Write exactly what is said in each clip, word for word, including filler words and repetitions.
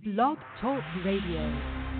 Blog Talk Radio.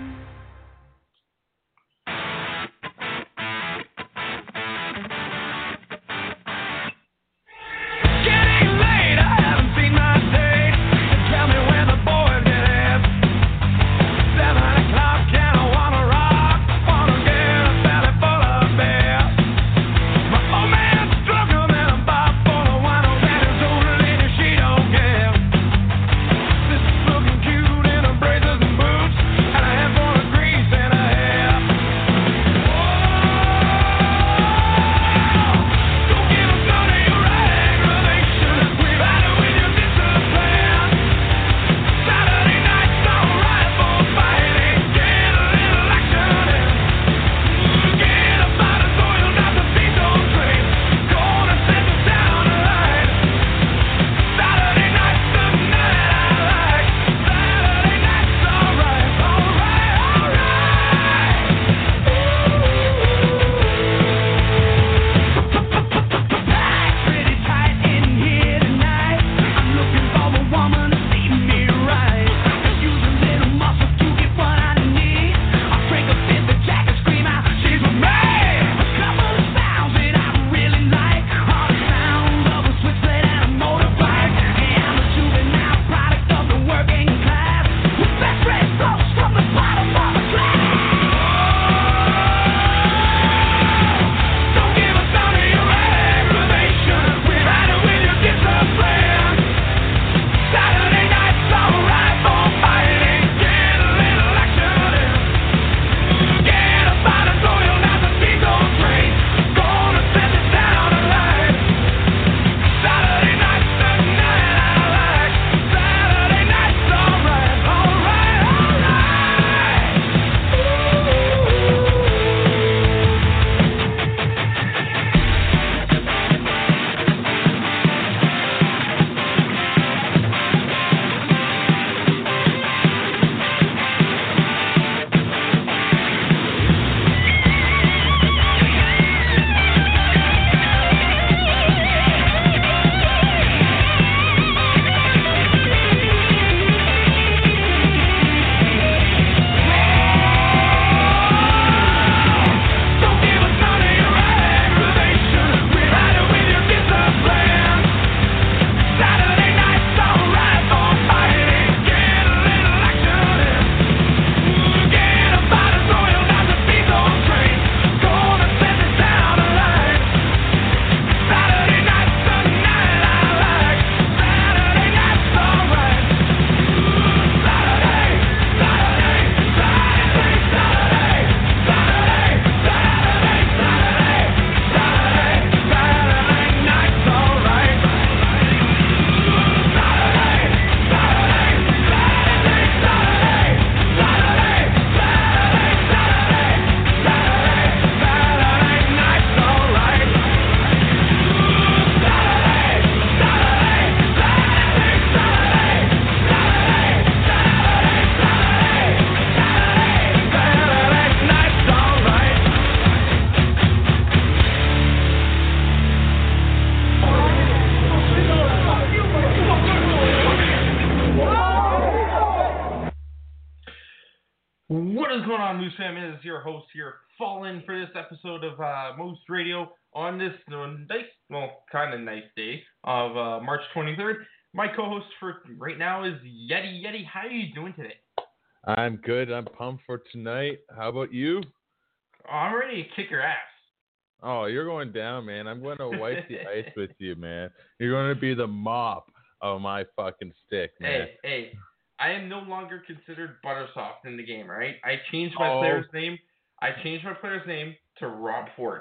Your host here, Fallen, for this episode of uh, Most Radio on this nice, well, kind of nice day of uh, March twenty-third. My co-host for right now is Yeti. Yeti, how are you doing today? I'm good. I'm pumped for tonight. How about you? Oh, I'm ready to kick your ass. Oh, you're going down, man. I'm going to wipe the ice with you, man. You're going to be the mop of my fucking stick, man. Hey, hey. I am no longer considered Buttersoft in the game, right? I changed my oh. player's name. I changed my player's name to Rob Ford.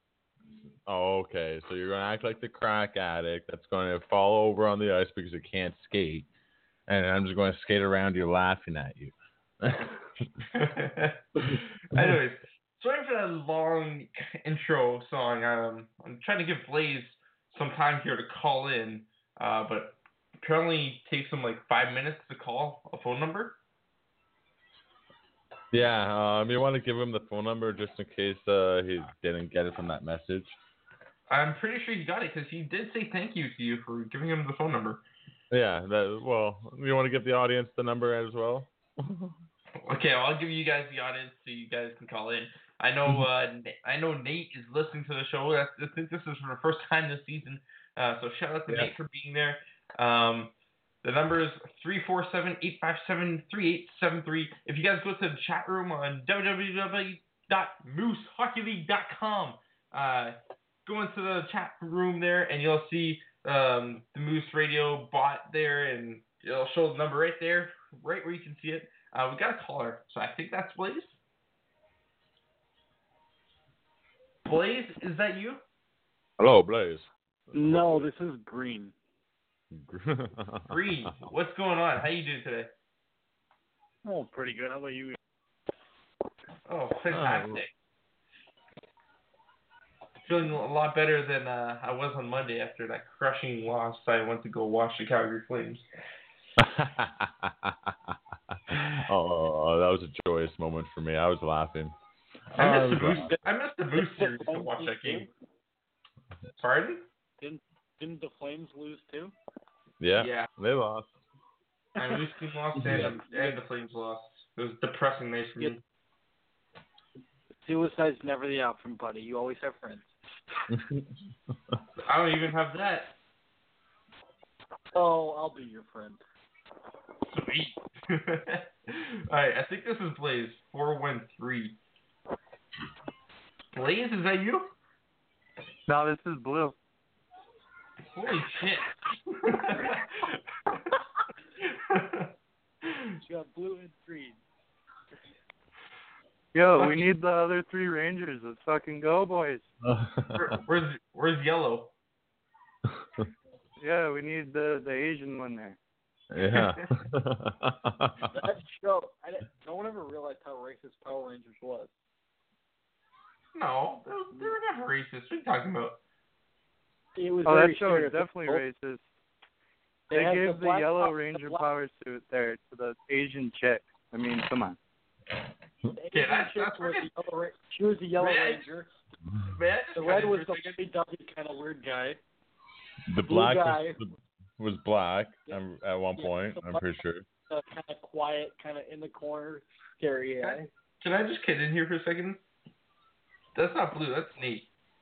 Oh, okay. So you're going to act like the crack addict that's going to fall over on the ice because it can't skate. And I'm just going to skate around you laughing at you. Anyways, sorry for that long intro song. Um, I'm trying to give Blaze some time here to call in, uh, but apparently it takes him like five minutes to call a phone number. Yeah, um, you want to give him the phone number just in case uh, he didn't get it from that message? I'm pretty sure he got it because he did say thank you to you for giving him the phone number. Yeah. That, well, you want to give the audience the number as well? Okay, well, I'll give you guys the audience so you guys can call in. I know uh, I know Nate is listening to the show. That's, I think this is for the first time this season. Uh, so shout out to Yeah. Nate for being there. Um, the number is three four seven, eight five seven, three eight seven three. If you guys go to the chat room on w w w dot moose hockey league dot com, uh, go into the chat room there and you'll see um, the Moose Radio bot there, and it'll show the number right there, right where you can see it. Uh, we got a caller, so I think that's Blaze. Blaze, is that you? Hello, Blaze. No, this is Green. Green, what's going on? How you doing today? Oh, pretty good. How about you? Oh, fantastic. Feeling a lot better than uh, I was on Monday after that crushing loss. I went to go watch the Calgary Flames. Oh, that was a joyous moment for me. I was laughing. I missed Uh, the Boost. I missed the Boost series to watch that game. Pardon? Didn't didn't the Flames lose too? Yeah, Yeah. they lost. I Moose team lost and, and the Flames lost. It was a depressing night for me. Suicide's never the option, buddy. You always have friends. I don't even have that. Oh, I'll be your friend. Sweet. Alright, I think this is Blaze. four one three. Blaze, is that you? No, this is Blue. Holy shit. You got Blue and Green. Yo, we need the other three Rangers. Let's fucking go, boys. Where, where's where's yellow? Yeah, we need the the Asian one there. Yeah. That show, I didn't, no one ever realized how racist Power Rangers was. No, they were, they were never racist. What are you talking about? It was Oh, that very show is stereotypical. definitely racist. They They had gave the the black Yellow power- Ranger the black- power suit there to the Asian chick. I mean, come on. the Okay, Asian that's- chick that's was pretty- the yellow, Ra- She was the Yellow Man. Ranger. Man, I just The got red was the interested. W kind of weird guy. The Blue black guy. was, was black Yeah. um, at one Yeah, point, the I'm black- pretty sure. The kind of quiet, kind of in the corner, scary guy. Can I just kid in here for a second? That's not Blue, that's Nate.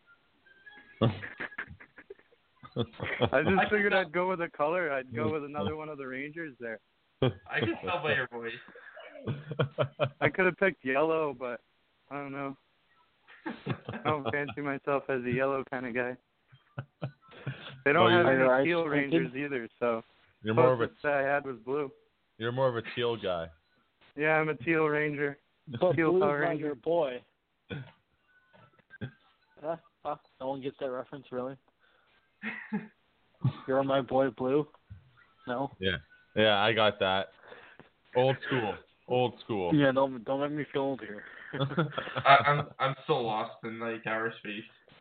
I just figured I'd go with a color. I'd go with another one of the Rangers there. I can tell by your voice. I could have picked yellow, but I don't know. I don't fancy myself as a yellow kind of guy. They don't Well, have you're- any I- teal I Rangers did- either, so You're more of a closest I had was blue. you're more of a teal guy. Yeah, I'm a teal Ranger. But Teal Blue's Power not Ranger. your boy. Huh? Huh? No one gets that reference, really? You're my boy, Blue? No? Yeah, yeah, I got that. Old school, old school. Yeah, don't, don't make me feel old here. I, I'm I'm still lost in like outer space.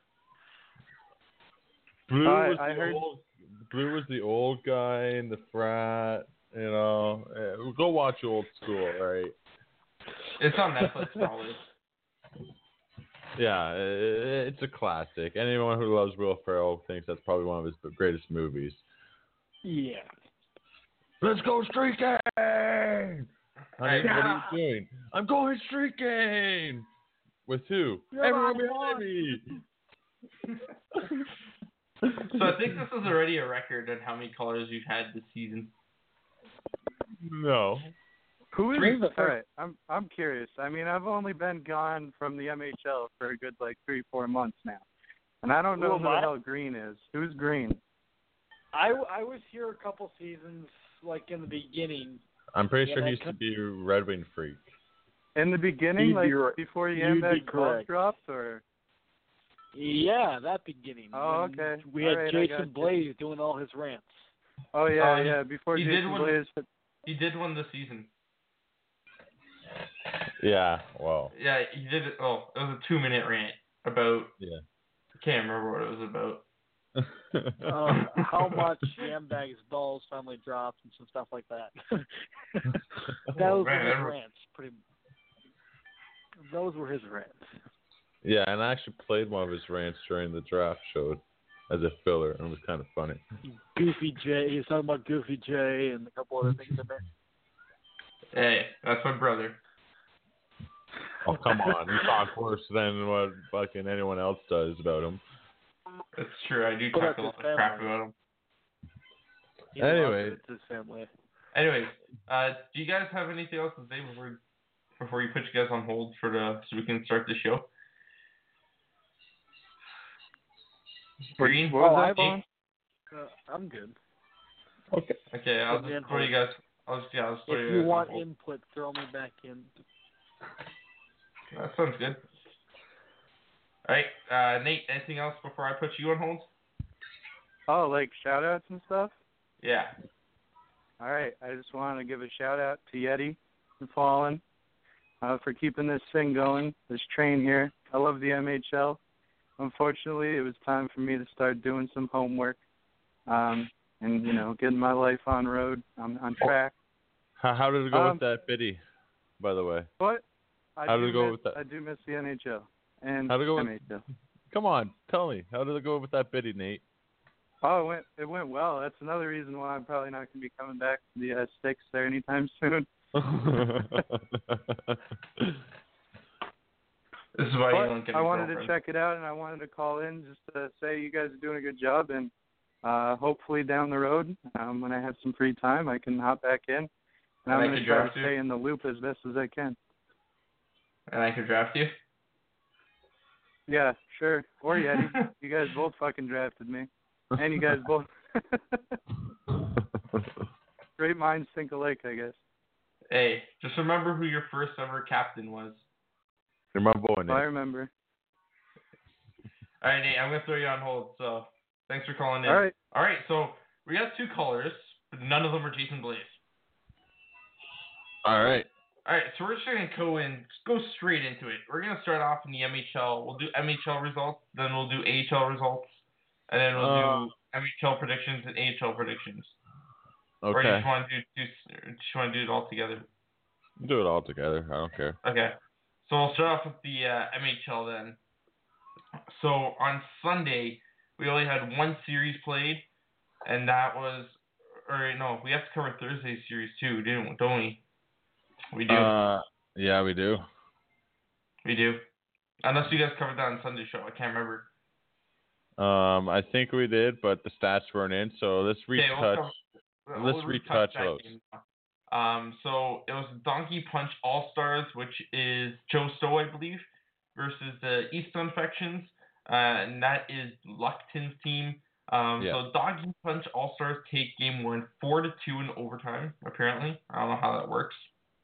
Blue I- was I the heard- old. Blue was the old guy in the frat. You know, Eh, go watch Old School, right? It's on Netflix probably. Yeah, eh, it's a classic. Anyone who loves Will Ferrell thinks that's probably one of his greatest movies. Yeah. Let's go streaking! Honey, Hey, what are you doing? I'm going streaking! With who? You're Everyone my behind me! So I think this is already a record on how many colors you've had this season. No. Who is Green's the all first- right? I'm I'm curious. I mean, I've only been gone from the M H L for a good like three, four months now, and I don't know Who who am the I? hell Green is. Who's Green? I, I was here a couple seasons, like in the beginning. I'm pretty Yeah, sure that he used to could- be Red Wing Freak. In the beginning, You'd be like right. before You'd be Yandag's balls correct. dropped, or Yeah, that beginning. Oh, when okay. We All had right, I got Jason you. Blaze doing all his rants. oh yeah, Uh, he- yeah, before he did Jason one- Blaze. He did one this season. Yeah, well, Yeah, he did it. Oh, it was a two minute rant about. yeah. I can't remember what it was about. Um, how much Yambag's balls finally dropped and some stuff like that. that was man, his that- rants. Pretty. Those were his rants. Yeah, and I actually played one of his rants during the draft show. as a filler, and it was kind of funny. Goofy J. He was talking about Goofy J and a couple other things in there. Hey, that's my brother. Oh, come on. You talk worse than what fucking anyone else does about him. That's true. I do But talk that's a lot his of crap family. about him. He loves Anyway. it. It's his family. Anyways, uh, do you guys have anything else to say before before you put you guys on hold for the so we can start the show? Green? What was Oh, that, I've- Vaughn? Uh, I'm good. Okay. Okay, I'll Put me just on throw you hold. guys. I'll just yeah, I'll just throw If you you guys want on hold. input, throw me back in. That sounds good. All right, uh, Nate. Anything else before I put you on hold? Oh, like shout outs and stuff? Yeah. All right. I just want to give a shout out to Yeti and Fallen uh, for keeping this thing going, this train here. I love the M H L. Unfortunately, it was time for me to start doing some homework um, and, you know, getting my life on road, on, on track. How, how did it go Um, with that biddy, by the way? But I How do did it go miss, with that? I do miss the N H L and How did it go with- M H L. Come on, tell me. How did it go with that biddy, Nate? Oh, it went it went well. That's another reason why I'm probably not going to be coming back to the uh, sticks there anytime soon. This is why But you don't get a I wanted girlfriend. to check it out, and I wanted to call in just to say you guys are doing a good job, and uh, hopefully down the road, um, when I have some free time, I can hop back in, and And I'm I going to could try to draft you? stay in the loop as best as I can. And I could draft you. Yeah, sure. Or Yeti. You guys both fucking drafted me, and you guys both. Great minds think alike, I guess. Hey, just remember who your first ever captain was. You're my boy, I Nate. remember. All right, Nate, I'm gonna throw you on hold. So thanks for calling in. All right. All right, so we got two callers, but none of them are Jason Blaze. All right. All right, so we're just gonna go in, go straight into it. We're gonna start off in the M H L. We'll do M H L results, then we'll do A H L results, and then we'll Uh, do M H L predictions and A H L predictions. Or you Okay. just want to do, do just want to do it all together? Do it all together. I don't care. Okay. So we'll start off with the uh, M H L then. So on Sunday, we only had one series played, and that was, or no, we have to cover Thursday's series too, didn't don't we? We do. Uh, yeah, we do. we do. Unless you guys covered that on Sunday's show, I can't remember. Um, I think we did, but the stats weren't in. So let's Okay, retouch. we'll cover- let's we'll retouch that those. game now. Um, so it was Donkey Punch All Stars, which is Joe Stowe, I believe, versus the East Infections, uh, and that is Luckton's team. Um, Yeah. So Donkey Punch All Stars take game one, four to two in overtime. Apparently, I don't know how that works.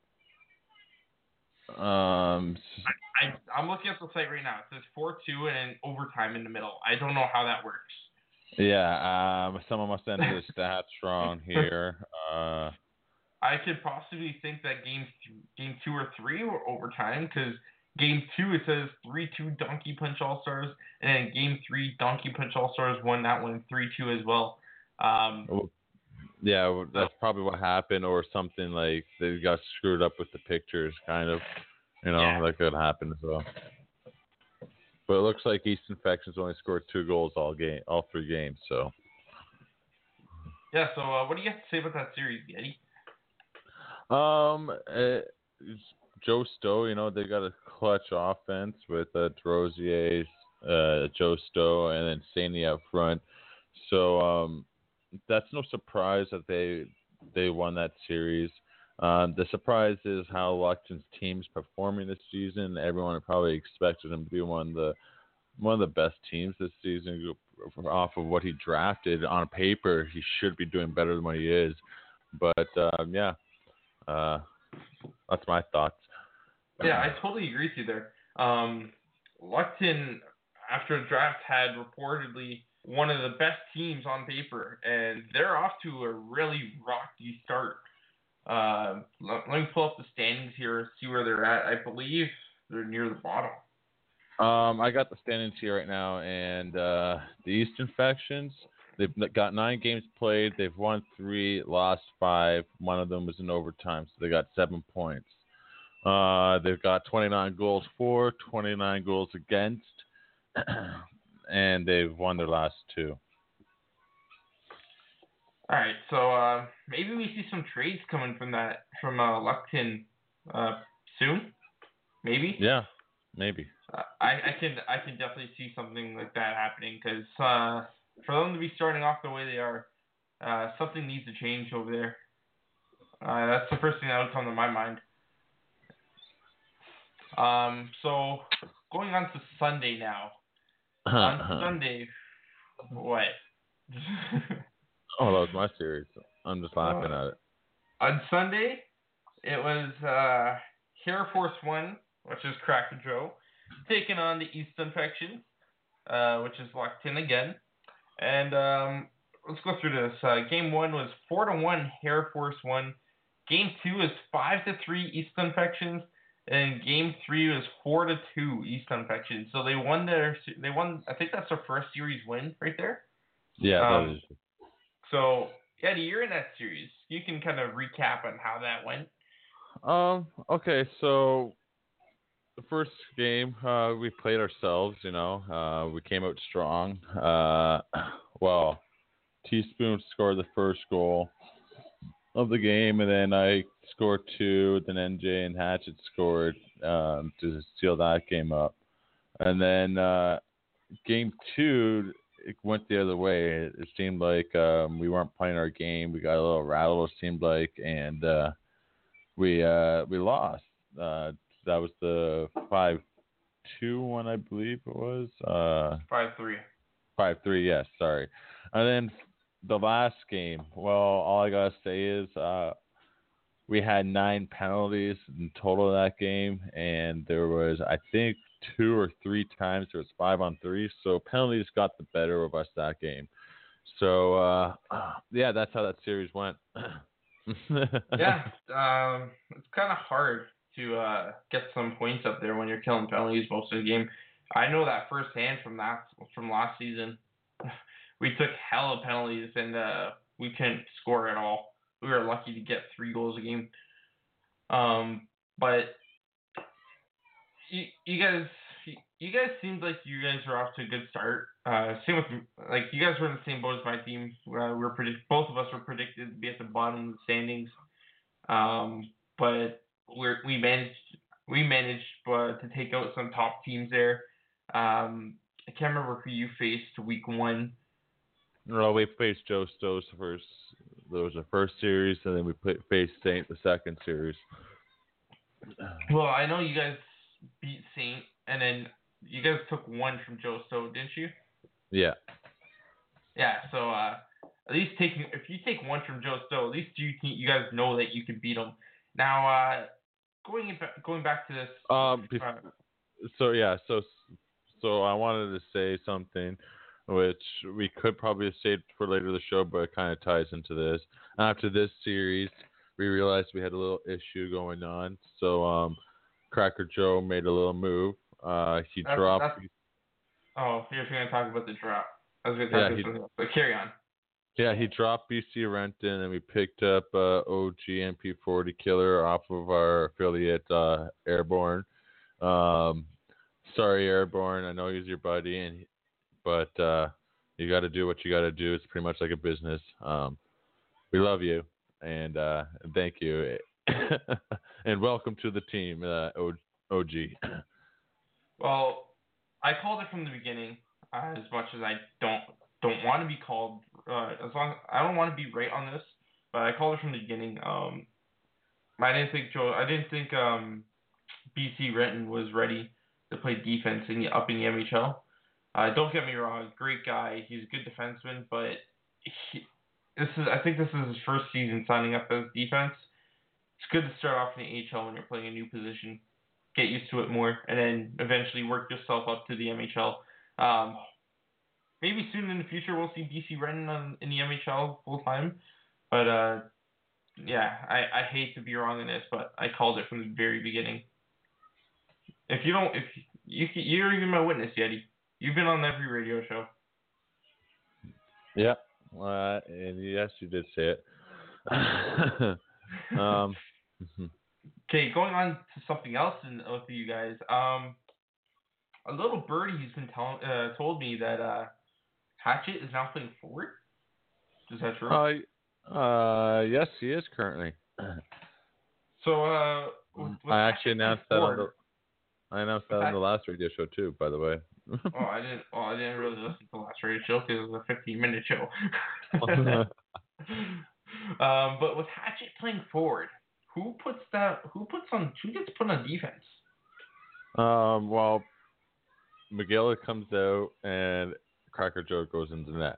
Um, I I'm looking at the site right now. It says four two and overtime in the middle. I don't know how that works. yeah. Um, someone must enter the stats wrong here. Uh, I could possibly think that game th- game two or three were overtime because game two it says three two Donkey Punch All Stars, and then game three Donkey Punch All Stars won that one three two as well. Um, yeah, well, that's probably what happened, or something like they got screwed up with the pictures, kind of. You know, Yeah. that could happen as well. But it looks like East Infections only scored two goals all game, all three games. So. yeah. So uh, what do you have to say about that series, Eddie? Um, uh, Joe Stowe, you know, they got a clutch offense with uh, Drozier, uh, Joe Stowe, and then Saney up front. So um, that's no surprise that they they won that series. Um, the surprise is how Luckton's team's performing this season. Everyone probably expected him to be one of the one of the best teams this season. Off of what he drafted on paper, he should be doing better than what he is. But um, yeah. Uh, that's my thoughts. Yeah, I totally agree with you there. Um, Luckton, after the draft, had reportedly one of the best teams on paper, and they're off to a really rocky start. Uh, let, let me pull up the standings here, see where they're at. I believe they're near the bottom. Um, I got the standings here right now, and uh, the East Infections, they've got nine games played. They've won three, lost five. One of them was in overtime, so they got seven points. Uh, they've got twenty-nine goals for, twenty-nine goals against, and they've won their last two. All right, so uh, maybe we see some trades coming from that from uh, Luckton uh, soon. Maybe. Yeah, maybe. Uh, I, I can I can definitely see something like that happening because uh, for them to be starting off the way they are, uh, something needs to change over there. Uh, that's the first thing that would come to my mind. Um, so going on to Sunday now. On Sunday, what? Oh, that was my series. I'm just laughing uh, at it. On Sunday, it was uh, Air Force One, which is Cracker Joe, taking on the East Infections, uh, which is locked in again. And um, let's go through this. Uh, game one was four to one Air Force One. Game two is five to three East Infections, and game three was four to two East Infections. So they won their. They won. I think that's their first series win right there. Yeah. Um, that is. So, Eddie, you're in that series. You can kind of recap on how that went. Um. Okay. So the first game, uh, we played ourselves. You know, uh, we came out strong. Uh, well, Teaspoon scored the first goal of the game, and then I scored two. Then N J and Hatchet scored um, to seal that game up. And then uh, game two, it went the other way. It, it seemed like um, we weren't playing our game. We got a little rattled, it seemed like, and uh, we uh, we lost. Uh, that was the five two one, I believe it was. Uh, five three. five three, yes, sorry. And then the last game, well, all I got to say is uh, we had nine penalties in total that game, and there was, I think, two or three times there was five on three, so penalties got the better of us that game. So uh, yeah, that's how that series went. Yeah, um, it's kind of hard to uh, get some points up there when you're killing penalties most of the game. I know that firsthand from that from last season. We took hella penalties and uh, we couldn't score at all. We were lucky to get three goals a game. Um, but you, you guys, you guys seemed like you guys were off to a good start. Uh, same with like you guys were in the same boat as my team. Uh, we were predict both of us were predicted to be at the bottom of the standings. Um, but we we managed we managed uh, to take out some top teams there. Um, I can't remember who you faced week one. No, we faced Joe Stowe's first. There was the first series, and then we played, faced Saint the second series. Well, I know you guys beat Saint, and then you guys took one from Joe Stowe, didn't you? Yeah. Yeah. So uh, at least taking if you take one from Joe Stowe, at least you can, you guys know that you can beat him. Now, uh, going in, going back to this. Um. Bef- uh, so yeah. So so I wanted to say something, which we could probably have saved for later in the show, but it kind of ties into this. After this series, we realized we had a little issue going on. So um, Cracker Joe made a little move. Uh, he that's, dropped. That's, oh, you're going to talk about the drop. I was going to talk Yeah, about he, something else, but carry on. Yeah, he dropped B C Renton, and we picked up uh, O G M P forty Killer off of our affiliate uh, Airborne. Um, sorry, Airborne. I know he's your buddy, and but uh, you got to do what you got to do. It's pretty much like a business. Um, we love you, and uh, thank you, and welcome to the team, uh, O G. Well, I called it from the beginning. Uh, as much as I don't don't want to be called, uh, as long I don't want to be right on this, but I called it from the beginning. Um, I didn't think Joe. I didn't think um, B C Renton was ready to play defense in the up in the M H L. Uh, don't get me wrong, great guy. He's a good defenseman, but he, this is I think this is his first season signing up as defense. It's good to start off in the A H L when you're playing a new position. Get used to it more, and then eventually work yourself up to the M H L. Um, maybe soon in the future we'll see B C Renton on, in the M H L full time, but uh, yeah, I, I hate to be wrong in this, but I called it from the very beginning. If you don't, if you you're even my witness, Yeti. You've been on every radio show. Yep, uh, and yes, you did say it. um. Okay, going on to something else in, with you guys. Um, a little birdie's been tell, uh, told me that uh, Hatchet is now playing forward. Is that true? Uh, uh, yes, he is currently. So, uh, with, with I actually Hatchet playing announced that on forward, the I announced that on the last radio show too, by the way. oh, I didn't. Oh, I didn't really listen to the last radio show because it was a fifteen-minute show. um, but with Hatchet playing forward, who puts that? Who puts on? Who gets put on defense? um, well, McGill comes out and Cracker Joe goes into net.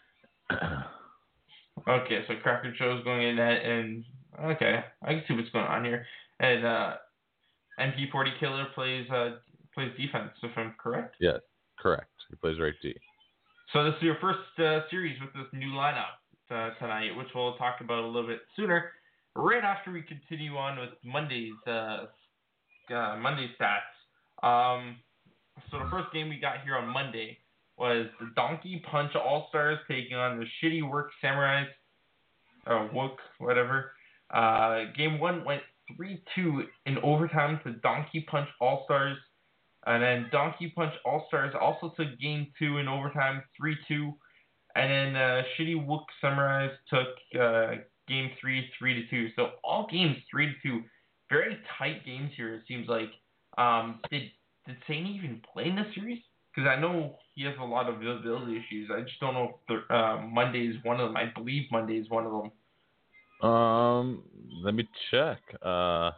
Okay, so Cracker Joe's going in net, and okay, I can see what's going on here. And uh, M P forty Killer plays uh plays defense, if I'm correct. Yes, correct. He plays right D. So this is your first uh, series with this new lineup uh, tonight, which we'll talk about a little bit sooner, right after we continue on with Monday's uh, uh, Monday stats. Um, so the first game we got here on Monday was the Donkey Punch All-Stars taking on the Shitty Work Samurais, or Wook, whatever. Uh, game one went three two in overtime to Donkey Punch All-Stars. And then Donkey Punch All-Stars also took game two in overtime, three two. And then uh, Shitty Wook Samurais took uh, game three, three to two. So all games three to two. Very tight games here, it seems like. Um, did did Saini even play in this series? Because I know he has a lot of availability issues. I just don't know if the, uh, Monday is one of them. I believe Monday is one of them. Um, let me check. Uh,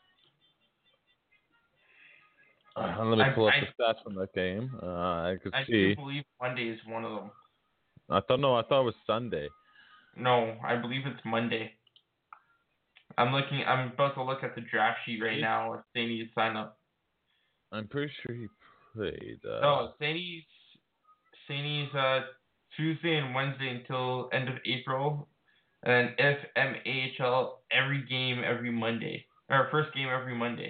uh let me pull I, up the stats from that game. Uh, I could I see. do believe Monday is one of them. I thought no, I thought it was Sunday. No, I believe it's Monday. I'm looking. I'm about to look at the draft sheet right now. If they need to sign up. I'm pretty sure he played. Uh... No, Saini's Saini's uh Tuesday and Wednesday until end of April, and F M A H L every game every Monday, or first game every Monday.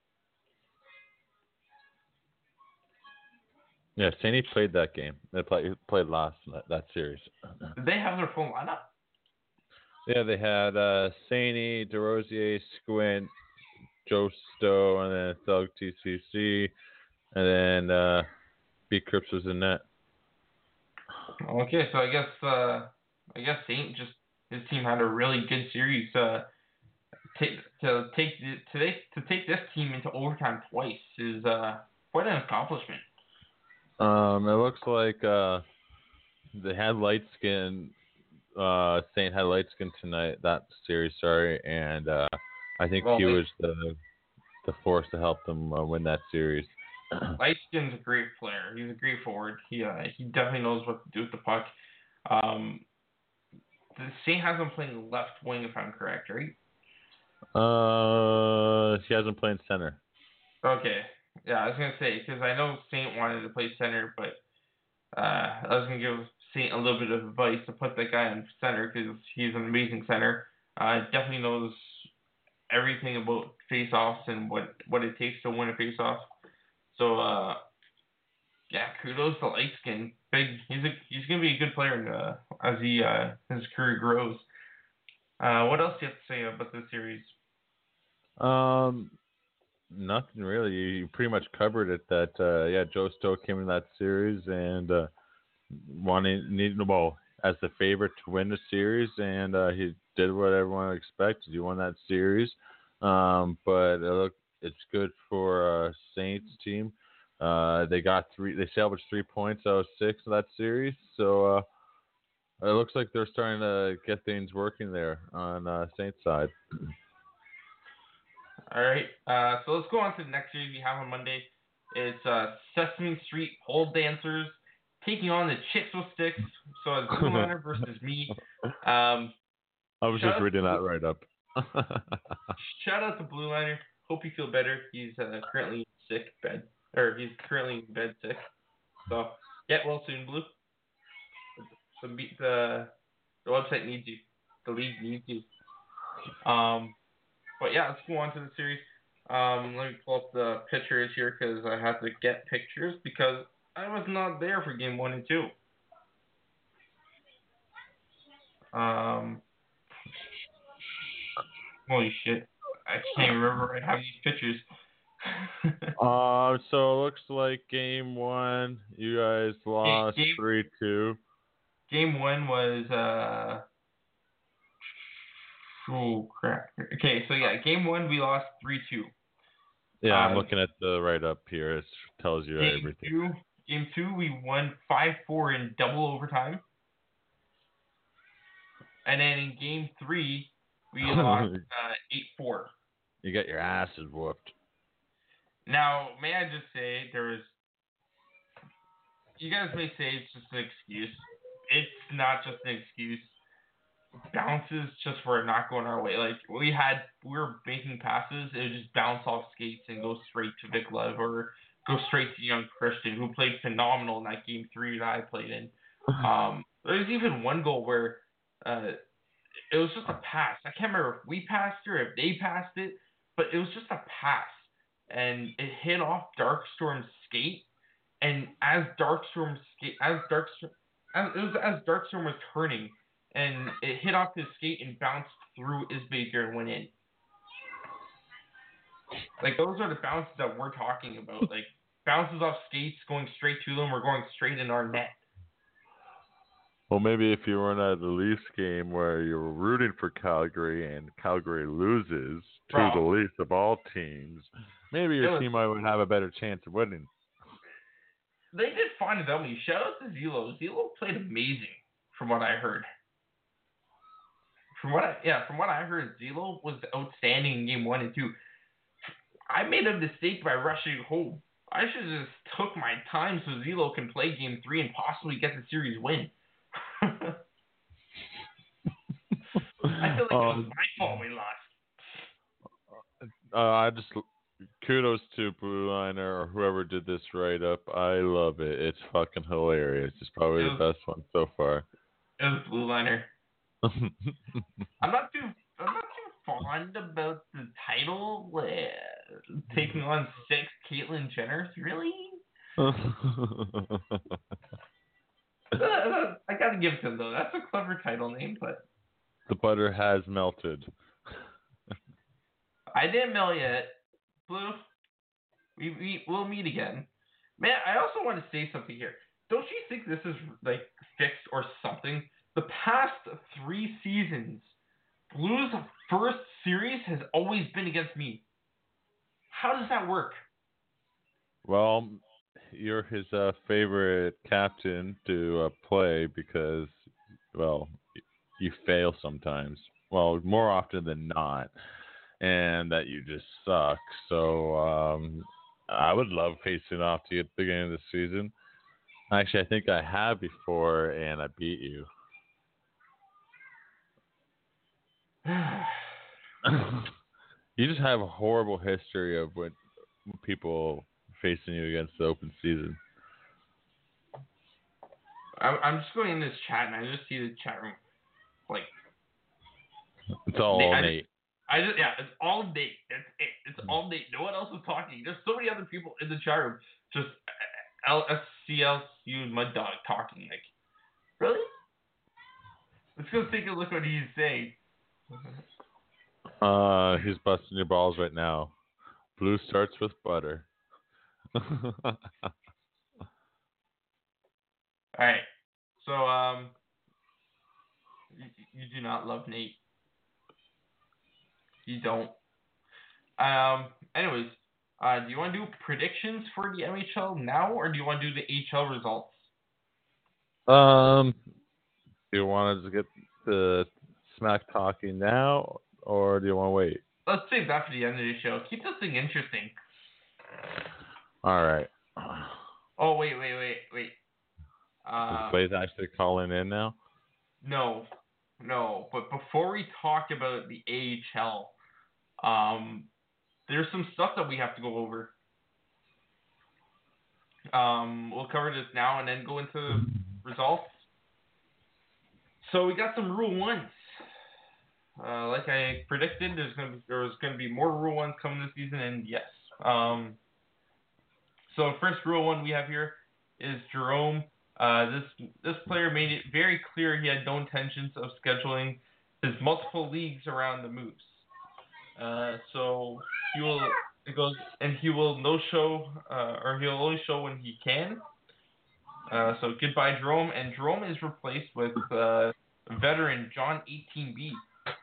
Yeah, Saini played that game. They played played last that, that series. Did they have their full lineup? Yeah, they had uh, Saini, DeRosier, Squint, Joe Stowe, and then Thug T C C, and then uh, B. Cripps was in net. Okay, so I guess uh, I guess Saint just his team had a really good series. Uh, take to take to take to take this team into overtime twice is uh, quite an accomplishment. Um, it looks like uh, they had light skin. Uh, Saint had light skin tonight. That series, sorry, and uh, I think well, he they, was the the force to help them uh, win that series. Lightskin's a great player. He's a great forward. He uh, he definitely knows what to do with the puck. Um, the Saint has him playing left wing, if I'm correct, right? Uh, he hasn't played center. Okay. Yeah, I was gonna say because I know Saint wanted to play center, but uh, I was gonna give Saint a little bit of advice to put that guy in center because he's an amazing center. Uh, definitely knows everything about face-offs and what, what it takes to win a face-off. So uh, yeah, kudos to Lightskin. Big, he's a, he's gonna be a good player in, uh, as he uh, his career grows. Uh, what else do you have to say about this series? Um. Nothing really. You pretty much covered it. That uh, yeah, Joe Stowe came in that series and uh, wanted needed well as the favorite to win the series, and uh, he did what everyone expected. He won that series, um, but it look, it's good for uh, Saints team. Uh, they got three. They salvaged three points out of six of that series, so uh, it looks like they're starting to get things working there on uh, Saints side. All right, uh, so let's go on to the next series we have on Monday. It's uh, Sesame Street Pole Dancers taking on the Chicks with Sticks. So it's Blue Liner versus me. Um, I was just reading that right up. Shout out to Blue Liner. Hope you feel better. He's uh, currently sick bed, or he's currently in bed sick. So get well soon, Blue. The the the website needs you. The league needs you. Um. But yeah, let's go on to the series. Um, let me pull up the pictures here because I had to get pictures because I was not there for game one and two. Um, holy shit. I can't remember I have these pictures. Uh, so it looks like game one, you guys lost game- three two. Game one was uh oh crap. Okay, so yeah, game one we lost three two. Yeah, I'm Uh, looking at the write up here. It tells you Game everything. two, game two we won five four in double overtime. And then in game three we lost uh, eight four. You got your asses whooped. Now, may I just say there was you guys may say it's just an excuse. It's not just an excuse. Bounces just were not going our way. Like we had, we were making passes. It would just bounce off skates and go straight to Vic Love or go straight to Young Christian, who played phenomenal in that game three that I played in. Um, there was even one goal where uh, it was just a pass. I can't remember if we passed it or if they passed it, but it was just a pass, and it hit off Darkstorm's skate. And as Darkstorm skate, as Darkstorm, as, it was as Darkstorm was turning. And it hit off his skate and bounced through Isbaker and went in. Like, those are the bounces that we're talking about. Like, bounces off skates going straight to them or going straight in our net. Well, maybe if you weren't at the Leafs game where you were rooting for Calgary and Calgary loses to Bro. the Leafs of all teams, maybe your was, team might would have a better chance of winning. They did fine without me. Shout out to Zelo. Zelo played amazing, from what I heard. From what I, yeah, from what I heard, Zelo was outstanding in game one and two. I made a mistake by rushing home. I should have just took my time so Zelo can play game three and possibly get the series win. I feel like um, it was my fault we lost. Uh, I just kudos to Blue Liner or whoever did this write up. I love it. It's fucking hilarious. It's probably it was, the best one so far. It was Blue Liner. I'm not too I'm not too fond about the title uh, taking on six Caitlyn Jenners. Really? uh, I gotta give it to him though. That's a clever title name, but the butter has melted. I didn't melt yet. Blue, we, we we'll meet again. Man, I also want to say something here. Don't you think this is like fixed or something? The past three seasons, Blues' first series has always been against me. How does that work? Well, you're his uh, favorite captain to uh, play because, well, you fail sometimes. Well, more often than not. And that you just suck. So um, I would love facing off to you at the beginning of the season. Actually, I think I have before, and I beat you. You just have a horrible history of what people facing you against the open season. I'm, I'm just going in this chat, and I just see the chat room. Like, it's all they, Nate. I just, yeah, it's all Nate. That's it. It's all Nate. No one else is talking. There's so many other people in the chat room. Just L S C L U Mud Dog talking. Like, really? Let's go take a look what he's saying. Uh, he's busting your balls right now. Blue starts with butter. All right. So, um, you, you do not love Nate. You don't. Um. Anyways, uh, do you want to do predictions for the M H L now, or do you want to do the H L results? Um. Do you want to get the smack talking now, or do you want to wait? Let's save that for the end of the show. Keep this thing interesting. All right. Oh wait, wait, wait, wait. Uh, Is Blaze actually calling in now? No, no. But before we talk about the A H L, um, there's some stuff that we have to go over. Um, we'll cover this now and then go into the results. So we got some Rule Ones. Uh, like I predicted, there's gonna be, there's gonna be more Rule Ones coming this season, and yes. Um, so first Rule One we have here is Jerome. Uh, this this player made it very clear he had no intentions of scheduling his multiple leagues around the Moose. Uh, so he will It goes, and he will no show, uh, or he'll only show when he can. Uh, so goodbye, Jerome. And Jerome is replaced with uh, veteran John eighteen B.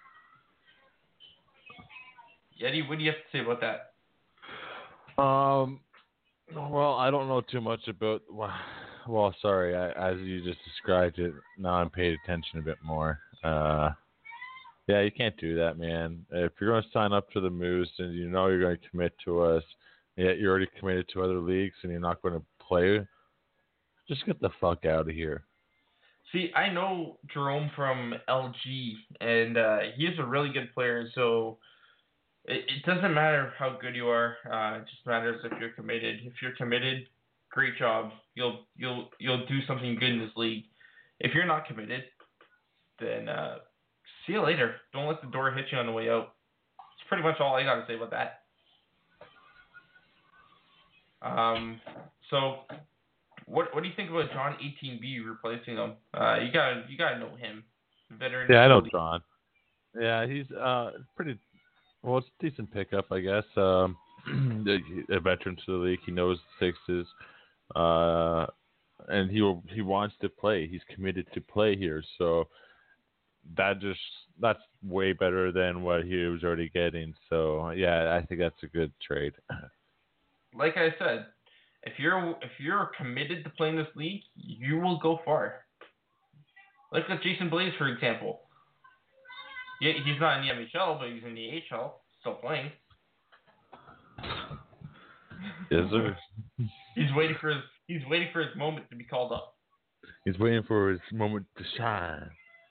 Yeti, what do you have to say about that? Um. Well, I don't know too much about. Well, well sorry. I, as you just described it, now I'm paying attention a bit more. Uh. Yeah, you can't do that, man. If you're going to sign up to the Moose and you know you're going to commit to us, yet you're already committed to other leagues and you're not going to play, just get the fuck out of here. See, I know Jerome from L G, and uh, he's a really good player, so it, it doesn't matter how good you are. Uh, it just matters if you're committed. If you're committed, great job. You'll you'll you'll do something good in this league. If you're not committed, then uh, see you later. Don't let the door hit you on the way out. That's pretty much all I got to say about that. Um, so, what what do you think about John eighteen B replacing him? Uh, you gotta you gotta know him, veteran. Yeah, I know John. Yeah, he's uh pretty. Well, it's a decent pickup, I guess. Um, a veteran to the league, he knows the Sixes, uh, and he will, he wants to play. He's committed to play here, so that just that's way better than what he was already getting. So yeah, I think that's a good trade. Like I said, if you're if you're committed to playing this league, you will go far. Like with Jason Blaze, for example. Yeah, he's not in the M H L, but he's in the A H L, still playing. Yes, sir. He's waiting for his he's waiting for his moment to be called up. He's waiting for his moment to shine.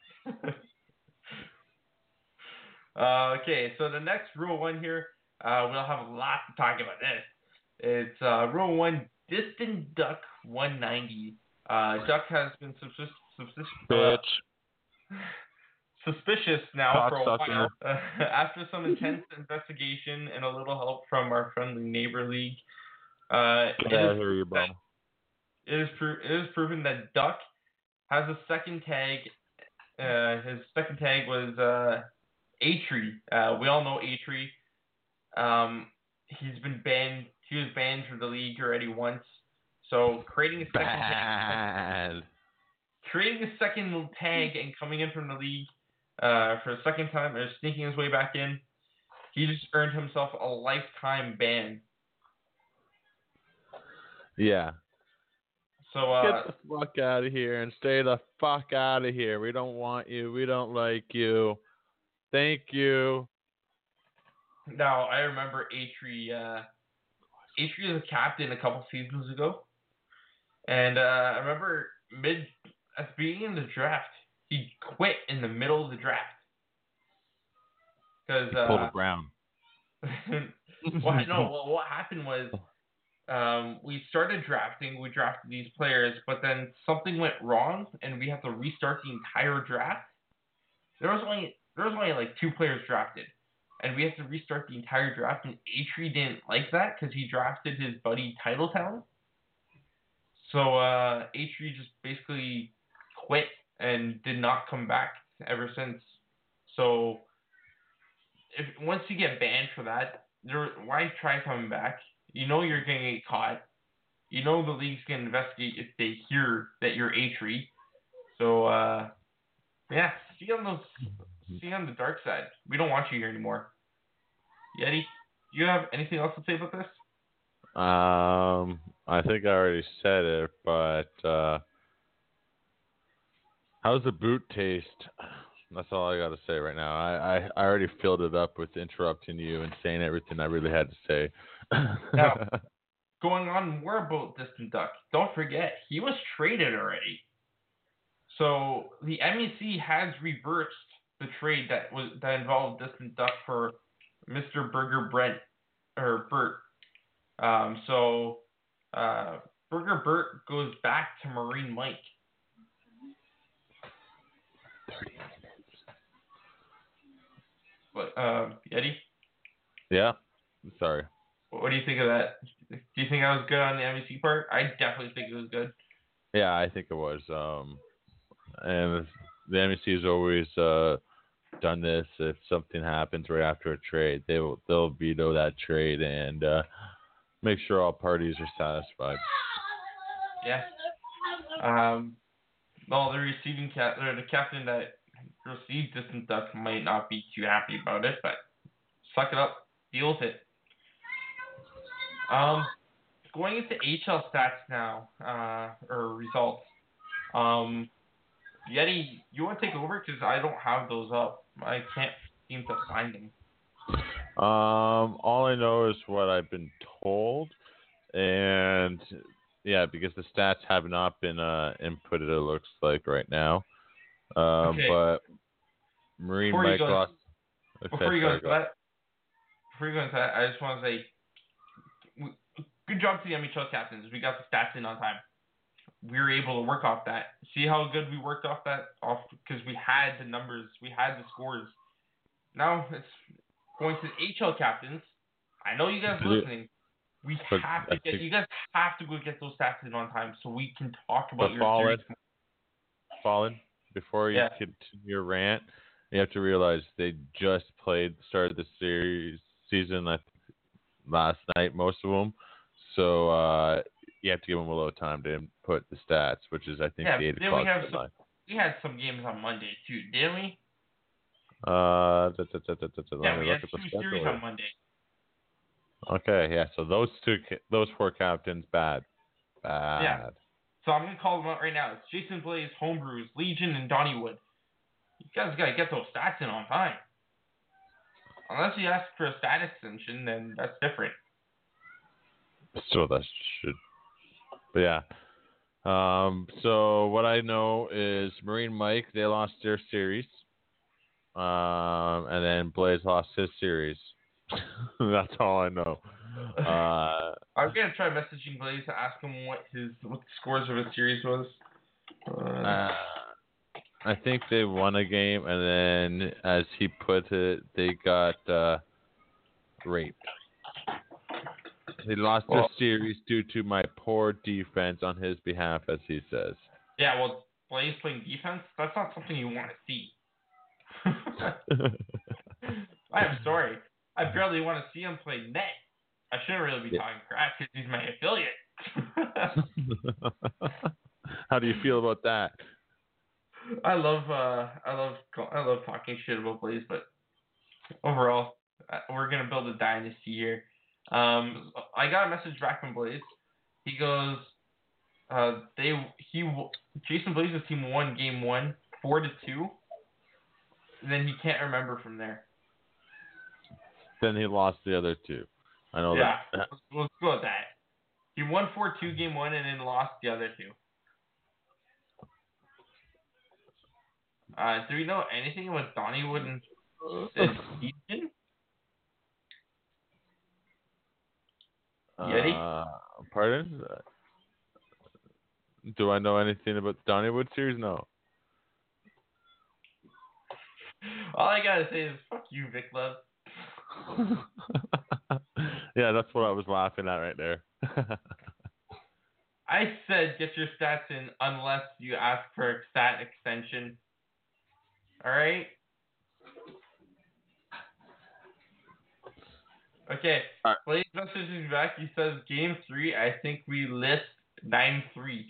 uh, okay, so the next rule one here, uh, we'll have a lot to talk about this. It's uh, rule one, distant duck one ninety. Uh, duck has been subsist- subsist- Bitch. Uh, suspicious now Cock for a sucker. while. Uh, after some intense investigation and a little help from our friendly neighbor league, uh, Get it, out is of here, you bum. that, it, is pro- it is proven that Duck has a second tag. Uh, his second tag was uh, Atri. Uh, we all know Atri. Um, he's been banned. He was banned from the league already once. So creating a second Bad. tag, creating a second tag and coming in from the league uh, for a second time, or sneaking his way back in, he just earned himself a lifetime ban. Yeah. So uh, Get the fuck out of here and stay the fuck out of here. We don't want you. We don't like you. Thank you. now I remember Atri. Uh, Atri was a captain a couple seasons ago, and uh, I remember mid at the beginning of the draft, he quit in the middle of the draft because Pulled uh, a Brown. what no what, what happened was um, we started drafting, we drafted these players, but then something went wrong and we had to restart the entire draft. There was only there was only like two players drafted, and we had to restart the entire draft. And Atri didn't like that because he drafted his buddy Titletown. So uh, Atri just basically quit and did not come back ever since. So if once you get banned for that, there, why try coming back? You know you're going to get caught. You know the league's going to investigate if they hear that you're Atri. So, uh, yeah, see on those, see on the dark side. We don't want you here anymore. Yeti, do you have anything else to say about this? Um, I think I already said it, but uh, how's the boot taste? That's all I got to say right now. I, I, I already filled it up with interrupting you and saying everything I really had to say. Now, going on more about Distant Duck, don't forget, he was traded already. So the M E C has reversed the trade that was that involved Distant Duck for Mister Burger Brent or Bert. Um, so uh, Burger Bert goes back to Marine Mike. thirty minutes. But uh, Eddie, Yeah. Sorry. what do you think of that? Do you think I was good on the M E C part? I definitely think it was good. Yeah, I think it was. Um, and the M E C is always uh, done this. If something happens right after a trade, they will they'll veto that trade and uh, make sure all parties are satisfied. Yeah. Um. Well, the receiving cap or the captain that received this and stuff might not be too happy about it, but suck it up, deal with it. Um, going into H L stats now, uh, or results. Um, Yeti, you want to take over because I don't have those up. I can't seem to find them. Um, all I know is what I've been told, and yeah, because the stats have not been uh, inputted, it looks like right now. Um, Okay. But Marine Before you Mike go- lost. Before you go sorry, into that, before you go into that, I just want to say, w- good job to the M H L captains. We got the stats in on time. We were able to work off that. See how good we worked off that off because we had the numbers, we had the scores. Now it's going to the H L captains. I know you guys are Yeah. listening. We But have I to get think- you guys have to go get those stats in on time so we can talk about But your Fallen, series. Fallen, before you Yeah. continue your rant, you have to realize they just played, started the series season I think, last night, most of them. So uh, you have to give them a little time to input the stats, which is I think Yeah, the eight then o'clock we have deadline. some, we had some games on Monday too, didn't we? Uh, da, da, da, da, da, da, Yeah, let we me had look at two the series schedule. on Monday. Okay, yeah. So those two, ca- those four captains, bad, bad. Yeah. So I'm gonna call them out right now. It's Jason Blaze, Homebrews, Legion, and Donnywood. You guys gotta get those stats in on time. Unless you ask for a stat extension, then that's different. So that should, but yeah. Um, so what I know is Marine Mike, they lost their series. Um, and then Blaze lost his series. That's all I know. Uh, I'm gonna try messaging Blaze to ask him what his what the scores of his series was. Uh, uh, I think they won a game, and then, as he put it, they got uh, raped. They lost Well- their series due to my poor defense on his behalf, as he says. yeah, well, Blaze playing defense, that's not something you want to see. I'm sorry. I barely want to see him play net. I shouldn't really be Yeah. talking crap because he's my affiliate. How do you feel about that? I love, uh, I love, I love talking shit about Blaze, but overall, uh, we're gonna build a dynasty here. Um, I got a message back from Blaze. He goes, uh, they he Jason Blaze's team won game one, four to two. And then he can't remember from there. Then he lost the other two. I know Yeah, that. let's, let's go with that. He won four two game one and then lost the other two. Uh, do we know anything about Donnywood and Sedin? Yeti? Uh, pardon? Do I know anything about the Donnywood series? No. All I gotta say is fuck you, Vic Love. Yeah, that's what I was laughing at right there. I said get your stats in unless you ask for a stat extension. Alright? Okay. Alright. Blaze messages me back. He says game three, I think we list nine three.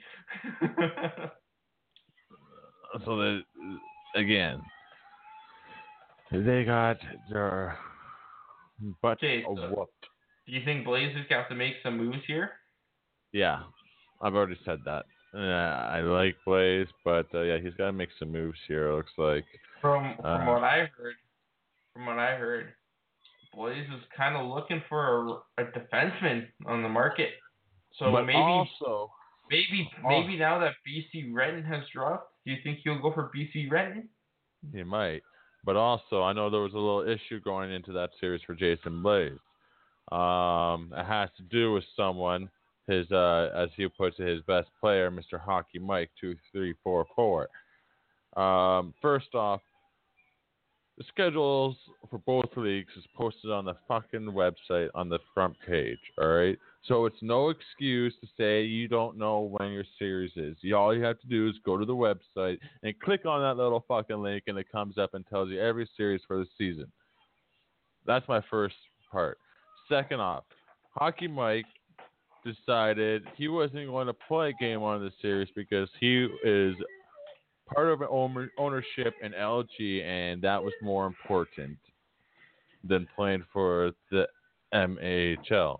So they, again, they got their butt Okay, so- whooped. Do you think Blaze is gonna have to make some moves here? Yeah, I've already said that. Yeah, I like Blaze, but uh, yeah, he's got to make some moves here. It looks like. From from Uh, what I heard, from what I heard, Blaze is kind of looking for a, a defenseman on the market. So but maybe also, maybe maybe now that B C Renton has dropped, do you think he'll go for B C Renton? he might. But also, I know there was a little issue going into that series for Jason Blaze. Um, it has to do with someone, his uh, as he puts it, his best player, Mister Hockey Mike, two three four four. Um, first off, the schedules for both leagues is posted on the fucking website on the front page, all right? So it's no excuse to say you don't know when your series is. You, all you have to do is go to the website and click on that little fucking link, and it comes up and tells you every series for the season. That's my first part. Second off, Hockey Mike decided he wasn't going to play game one of the series because he is part of an owner, ownership in L G, and that was more important than playing for the M A H L.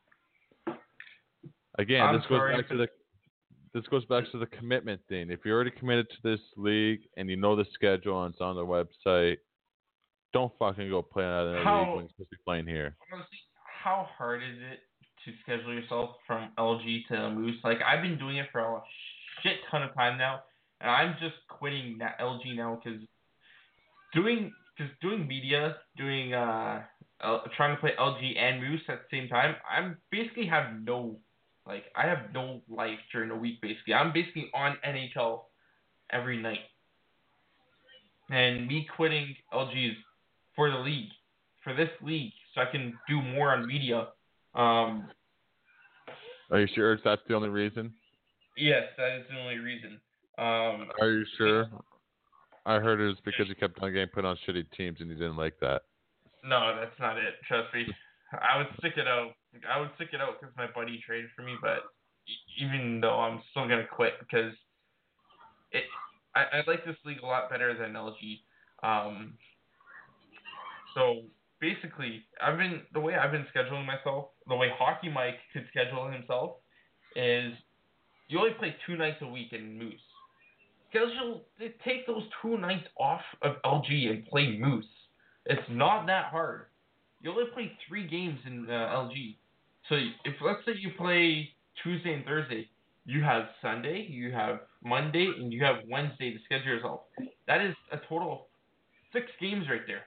Again, I'm this goes sorry back to the this goes back to the commitment thing. If you're already committed to this league and you know the schedule and it's on the website, don't fucking go play in another How- league when you're supposed to be playing here. Honestly, how hard is it to schedule yourself from L G to Moose? Like, I've been doing it for a shit ton of time now, and I'm just quitting that L G now because doing just doing media, doing uh, L, trying to play L G and Moose at the same time, I'm basically have no like I have no life during the week. Basically, I'm basically on N H L every night, and me quitting L G is for the league, for this league, so I can do more on media. Um, Are you sure that's the only reason? yes, that is the only reason. Um, Are you sure? I heard it was because you kept on getting put on shitty teams and you didn't like that. no, that's not it. Trust me. I would stick it out. I would stick it out because my buddy traded for me, but e- even though I'm still gonna quit because it, I, I like this league a lot better than L G. Um, so basically, I've been the way I've been scheduling myself, the way Hockey Mike could schedule himself, is you only play two nights a week in Moose. Schedule take those two nights off of L G and play Moose. It's not that hard. You only play three games in uh, L G. So if let's say you play Tuesday and Thursday, you have Sunday, you have Monday, and you have Wednesday to schedule yourself. That is a total of six games right there.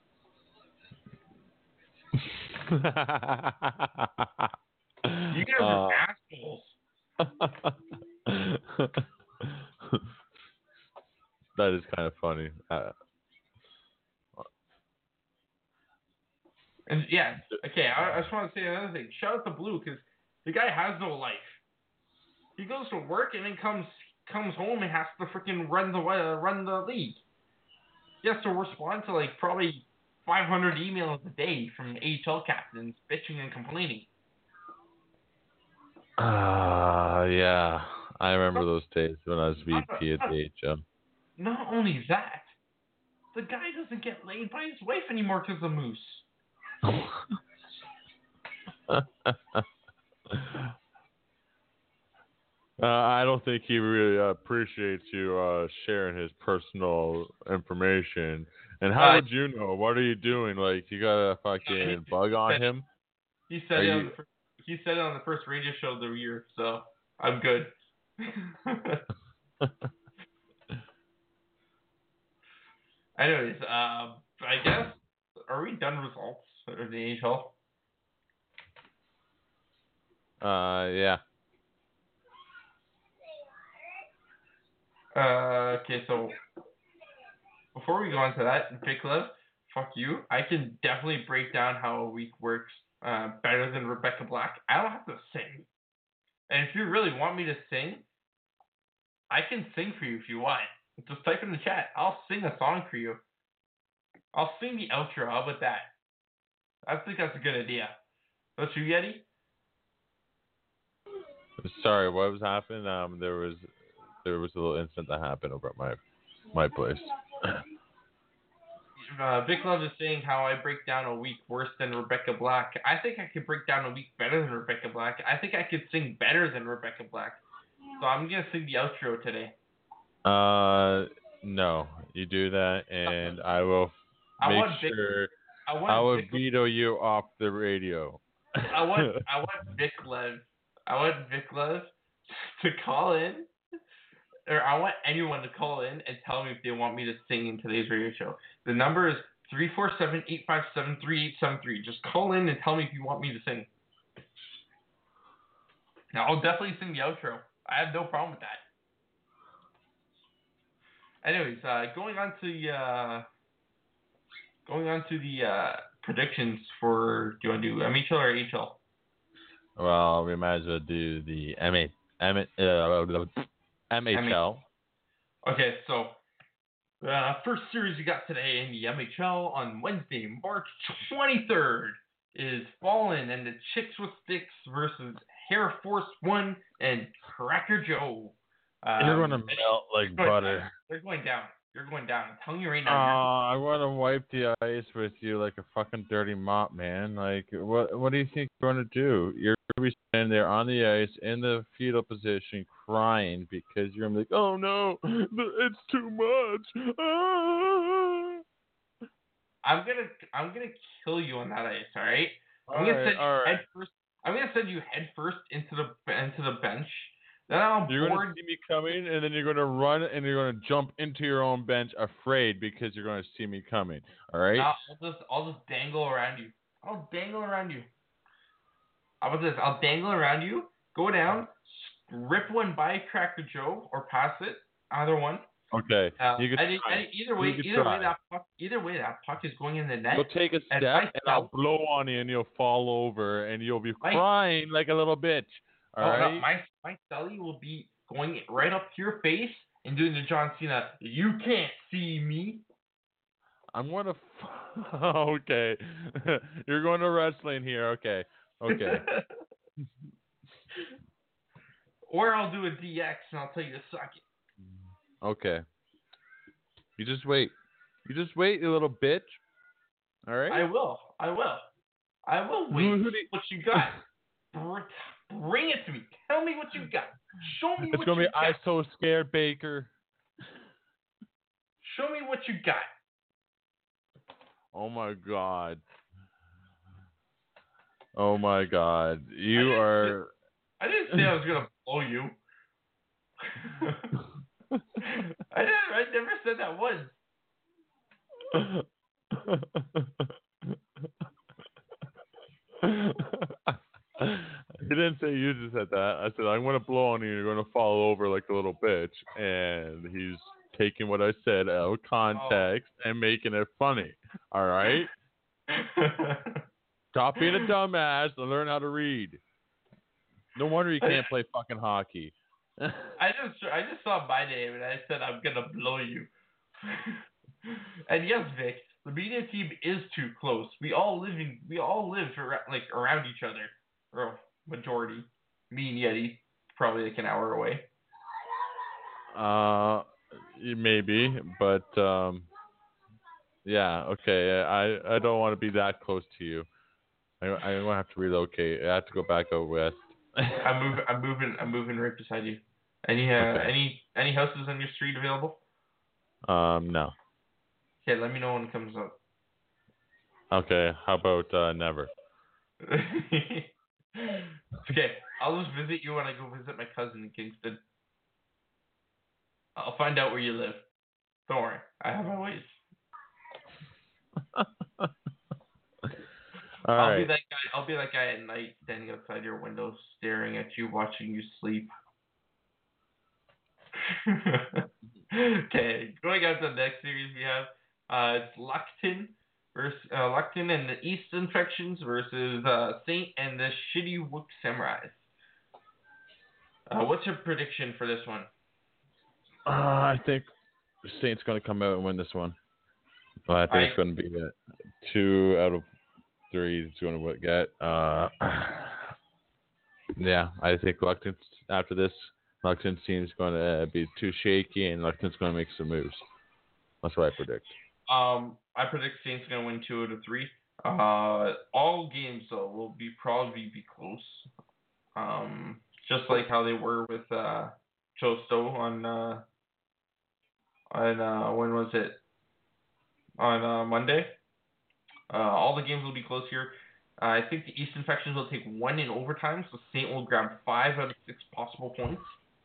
You guys are Uh, assholes. that is kind of funny. Uh, And yeah, okay, I, I just want to say another thing. Shout out to Blue because the guy has no life. He goes to work and then comes comes home and has to freaking run the uh, run the league. He has to respond to like probably five hundred emails a day from A H L captains bitching and complaining. Ah, uh, yeah. I remember those days when I was V P at the H L. Not only that, the guy doesn't get laid by his wife anymore because of Moose. uh, I don't think he really uh, appreciates you uh, sharing his personal information. And how Uh, would you know? What are you doing? Like, you got a fucking bug on him? He said Are it on you- the first, he said it on the first radio show of the year, so I'm good. Anyways, uh, I guess are we done results of the A H L? uh, yeah. Uh, okay, so before we go on to that, Big Love, fuck you. I can definitely break down how a week works uh, better than Rebecca Black. I don't have to sing. And if you really want me to sing, I can sing for you if you want. Just type in the chat. I'll sing a song for you. I'll sing the outro. How about that? I think that's a good idea. Don't you, Yeti? Sorry, what was happening? Um, there was there was a little incident that happened over at my my place. Uh, Vic Love is saying how I break down a week worse than Rebecca Black. I think I could break down a week better than Rebecca Black. I think I could sing better than Rebecca Black. So I'm gonna sing the outro today. Uh, no, you do that, and I will I make want Vic, sure I want I will Vic, veto you off the radio. I want I want Vic Love. I want Vic Love to call in, or I want anyone to call in and tell me if they want me to sing in today's radio show. The number is three four seven, eight five seven, three eight seven three. Just call in and tell me if you want me to sing. Now, I'll definitely sing the outro. I have no problem with that. Anyways, uh, going on to uh, going on to the uh, predictions for, do you want to do M H L or A H L? Well, we might as well do the M A, M, uh, M H L. Okay, so uh, first series we got today in the M H L on Wednesday, March twenty-third, is Fallen and the Chicks with Sticks versus Air Force One and Cracker Joe. Um, You're gonna melt like butter. Down. They're going down. You're going down. I'm telling you right Oh, now. I want to wipe the ice with you like a fucking dirty mop, man. Like, what what do you think you're going to do? You're going to be standing there on the ice in the fetal position crying because you're going to be like, oh no, it's too much. Ah. I'm going to I'm going to kill you on that ice, all right? I'm All going right, to send you all right. head first. I'm going to send you head first into the into the bench. Then I'll You're going board to see me coming, and then you're going to run, and you're going to jump into your own bench afraid because you're going to see me coming. All right? I'll just I'll just dangle around you. I'll dangle around you. How about this? I'll dangle around you, go down, rip one by Cracker Joe, or pass it. Either one. Okay. Uh, you can any, try. any, either way, You can either try. way that puck, either way that puck is going in the net. You'll take a step, and, and, I I'll blow on you, and you'll fall over, and you'll be My- crying like a little bitch. All oh, right? no, my my celly will be going right up to your face and doing the John Cena. You can't see me. I'm going to. F- okay. You're going to wrestling here. Okay. Okay. Or I'll do a D X and I'll tell you to suck it. Okay. You just wait. You just wait, you little bitch. All right? I will. I will. I will wait. Who- who do you- What you got? Br- Bring it to me. Tell me what you got. Show me It's what going to you be got. I'm So Scared Baker. Show me what you got. Oh, my God. Oh, my God. You I are... I didn't say I was gonna blow you. I didn't. I never said that once. He didn't say you just said that. I said, I'm going to blow on you. You're going to fall over like a little bitch. And he's taking what I said out of context oh. and making it funny. All right? Stop being a dumbass and learn how to read. No wonder you can't play fucking hockey. I just I just saw my name and I said I'm gonna blow you. And yes, Vic, the media team is too close. We all live in we all live around, like around each other, or majority. Me and Yeti, probably like an hour away. Uh, maybe, but um, yeah, okay. I I don't want to be that close to you. I I'm gonna have to relocate. I have to go back out west. I'm moving. I'm moving. I'm moving right beside you. Any uh, okay. any any houses on your street available? Um, no. Okay, let me know when it comes up. Okay, how about uh, never? Okay, I'll just visit you when I go visit my cousin in Kingston. I'll find out where you live. Don't worry, I have my ways. All I'll right. be that guy. I'll be that guy at night, standing outside your window, staring at you, watching you sleep. Okay, going on to the next series we have. Uh, it's Luckton versus uh, Luckton and the East Infections versus uh, Saint and the Shitty Wook Samurais. Uh, what's your prediction for this one? Uh, I think Saint's going to come out and win this one. Well, I think I, it's going to be a two out of three. It's going to get. Uh, yeah, I think Luckton after this, Luckton seems going to be too shaky, and Luckton's going to make some moves. That's what I predict. Um, I predict Saints going to win two out of three. Uh, all games though will be probably be close. Um, just like how they were with uh, Joe Stowe on uh, on uh, when was it? On uh, Monday. Uh, all the games will be close here. Uh, I think the East Infections will take one in overtime, so Saint will grab five out of six possible points.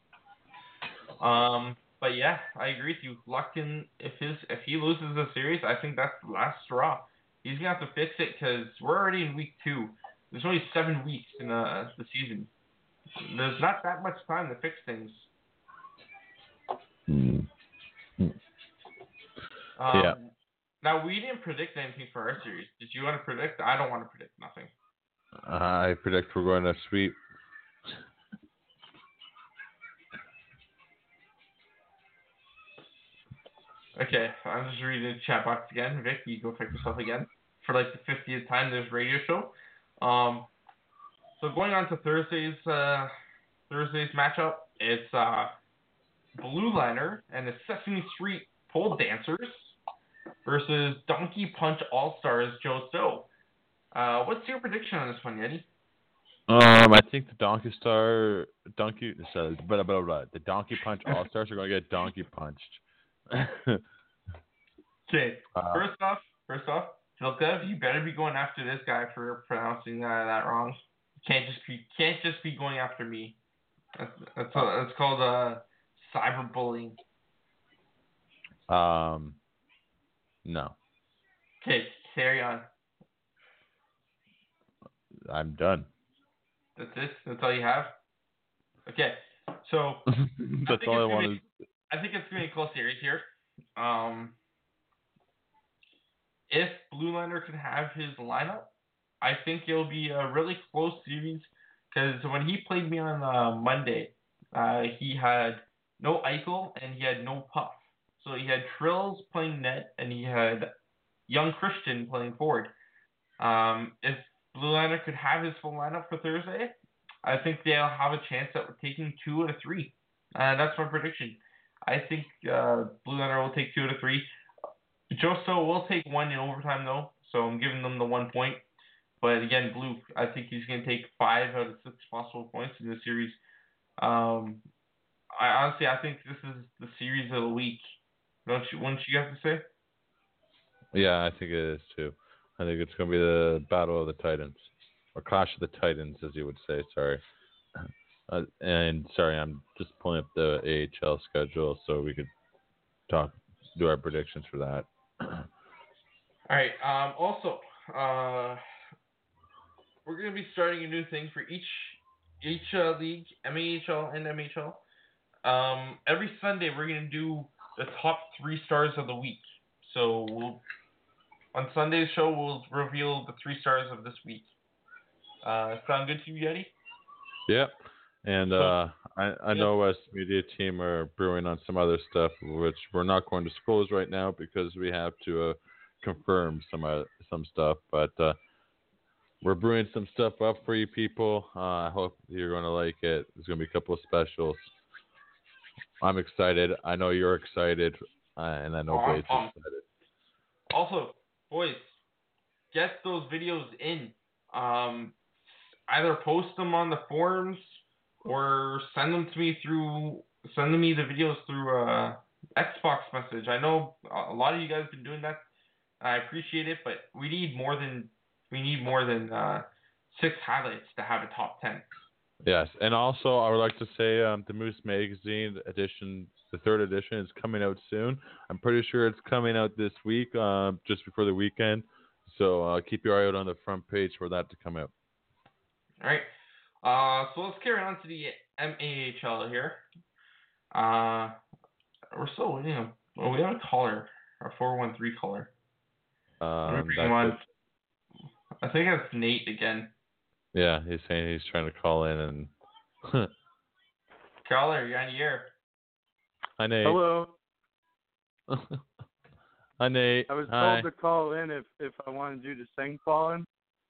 Um, but yeah, I agree with you. Luckton, if his if he loses the series, I think that's the last straw. He's gonna have to fix it because we're already in week two. There's only seven weeks in uh, the season. There's not that much time to fix things. Mm. Um, Yeah. Now, we didn't predict anything for our series. Did you want to predict? I don't want to predict nothing. I predict we're going to sweep. Okay, I'm just reading the chat box again. Vic, you go fix yourself again. For like the fiftieth time this radio show. Um, so going on to Thursday's uh, Thursday's matchup, it's uh, Blue Liner and the Sesame Street Pole Dancers versus Donkey Punch All-Stars Joe Stowe. Uh, what's your prediction on this one, Yeti? Um, I think the Donkey Star, Donkey, sorry, blah, blah, blah, the Donkey Punch All Stars are going to get donkey punched. Okay, uh, first off, first off, Vilka, you better be going after this guy for pronouncing that, that wrong. You can't just be can't just be going after me. That's that's, that's called uh, cyberbullying. Um, no, Okay, carry on. I'm done. That's it. That's all you have. Okay, so That's all I wanted. Be, I think it's gonna be a close series here. Um, if Blue Liner can have his lineup, I think it'll be a really close series. Because when he played me on uh, Monday, uh, he had no Eichel and he had no Puff. So he had Trills playing net and he had Young Christian playing forward. Um, if Blue Liner could have his full lineup for Thursday, I think they'll have a chance at taking two out of three. Uh, that's my prediction. I think uh, Blue Liner will take two out of three. Joe Stowe will take one in overtime, though, so I'm giving them the one point. But again, Blue, I think he's going to take five out of six possible points in this series. Um, I honestly, I think this is the series of the week. Don't you? Wouldn't you have to say? Yeah, I think it is too. I think it's going to be the Battle of the Titans, or Clash of the Titans, as you would say. Sorry. Uh, and sorry, I'm just pulling up the A H L schedule so we could talk, do our predictions for that. All right. Um, also, uh, we're going to be starting a new thing for each each uh, league, M A H L and M H L. Um, every Sunday, we're going to do the top three stars of the week. So we'll, on Sunday's show, we'll reveal the three stars of this week. Uh, sound good to you, Yeti? Yep. And uh, I, I know us media team are brewing on some other stuff, which we're not going to disclose right now because we have to uh, confirm some uh, some stuff. But uh, we're brewing some stuff up for you people. Uh, I hope you're going to like it. There's going to be a couple of specials. I'm excited. I know you're excited, uh, and I know oh, Blade's excited. Also, boys, get those videos in. Um, either post them on the forums or send them to me through send me the videos through uh, Xbox message. I know a lot of you guys have been doing that. I appreciate it, but we need more than we need more than uh, six highlights to have a top ten. Yes, and also I would like to say um, the Moose Magazine edition, the third edition, is coming out soon. I'm pretty sure it's coming out this week, uh, just before the weekend. So uh, keep your eye out on the front page for that to come out. All right. Uh, so let's carry on to the M A H L here. Uh, we're still waiting. Well, we have a caller, a four one three caller. Um, on. I think that's Nate again. Yeah, he's saying he's trying to call in and. Caller, you're on the air. Hi, Nate. Hello. Hi, Nate. I was Hi. told to call in if, if I wanted you to sing, Fallen.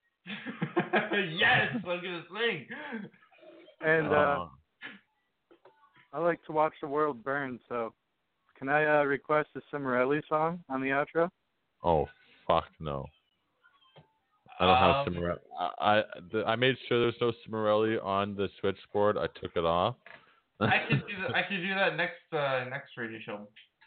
Yes, I'm gonna sing. And uh, Oh. I like to watch the world burn, so can I uh, request a Cimarelli song on the outro? Oh, fuck no. I don't have Um, Cimarelli. I I, the, I made sure there's no Cimarelli on the switchboard. I took it off. I could do that. I could do that next uh, next radio show.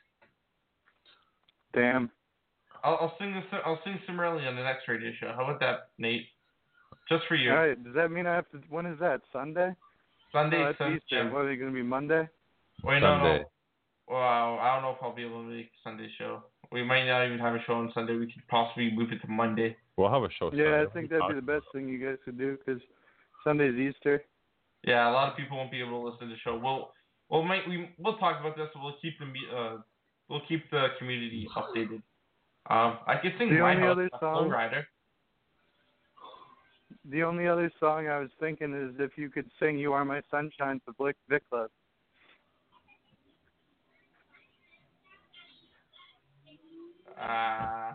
Damn. I'll, I'll sing this. I'll sing Cimarelli on the next radio show. How about that, Nate? Just for you. All right. Does that mean I have to? When is that? Sunday? Sunday. Oh, that's Sun- Easter. yeah. What are they going to be? Monday? Wait, no, Sunday. no. Well, I don't know if I'll be able to make Sunday show. We might not even have a show on Sunday. We could possibly move it to Monday. We'll have a show. Yeah, Sunday. I think that'd be the best thing you guys could do because Sunday's Easter. Yeah, a lot of people won't be able to listen to the show. We'll, we'll, might, we, we'll talk about this. We'll keep the, uh, we'll keep the community updated. Um, I could sing The My only House other by song- Flowrider. The only other song I was thinking is if you could sing "You Are My Sunshine" to Vic Vic Club. Uh,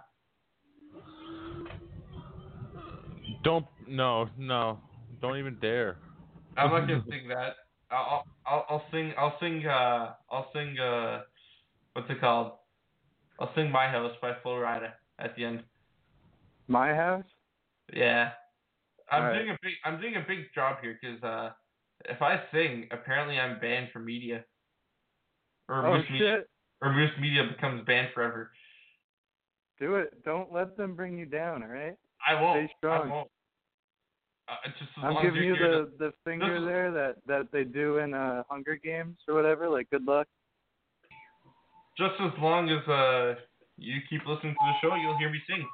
Don't no no don't even dare. I'm not gonna sing that. I'll, I'll I'll sing I'll sing uh I'll sing uh what's it called? I'll sing My House by Flo Rida at the end. My House? Yeah, I'm All right. doing a big I'm doing a big job here because uh if I sing, apparently I'm banned from media. Or Oh Moose Media, shit! or Moose Media becomes banned forever. Do it. Don't let them bring you down. All right. I won't. Stay strong. I won't. Uh, just as I'm long giving as you you're here the the finger This is- there that that they do in uh Hunger Games or whatever. Like, good luck. to, just as long as uh you keep listening to the show, you'll hear me sing.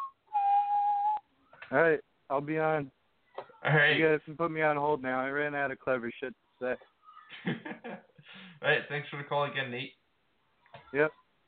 All right. I'll be on. All right. You guys can put me on hold now. I ran out of clever shit to say. All right. Thanks for the call again, Nate. Yep.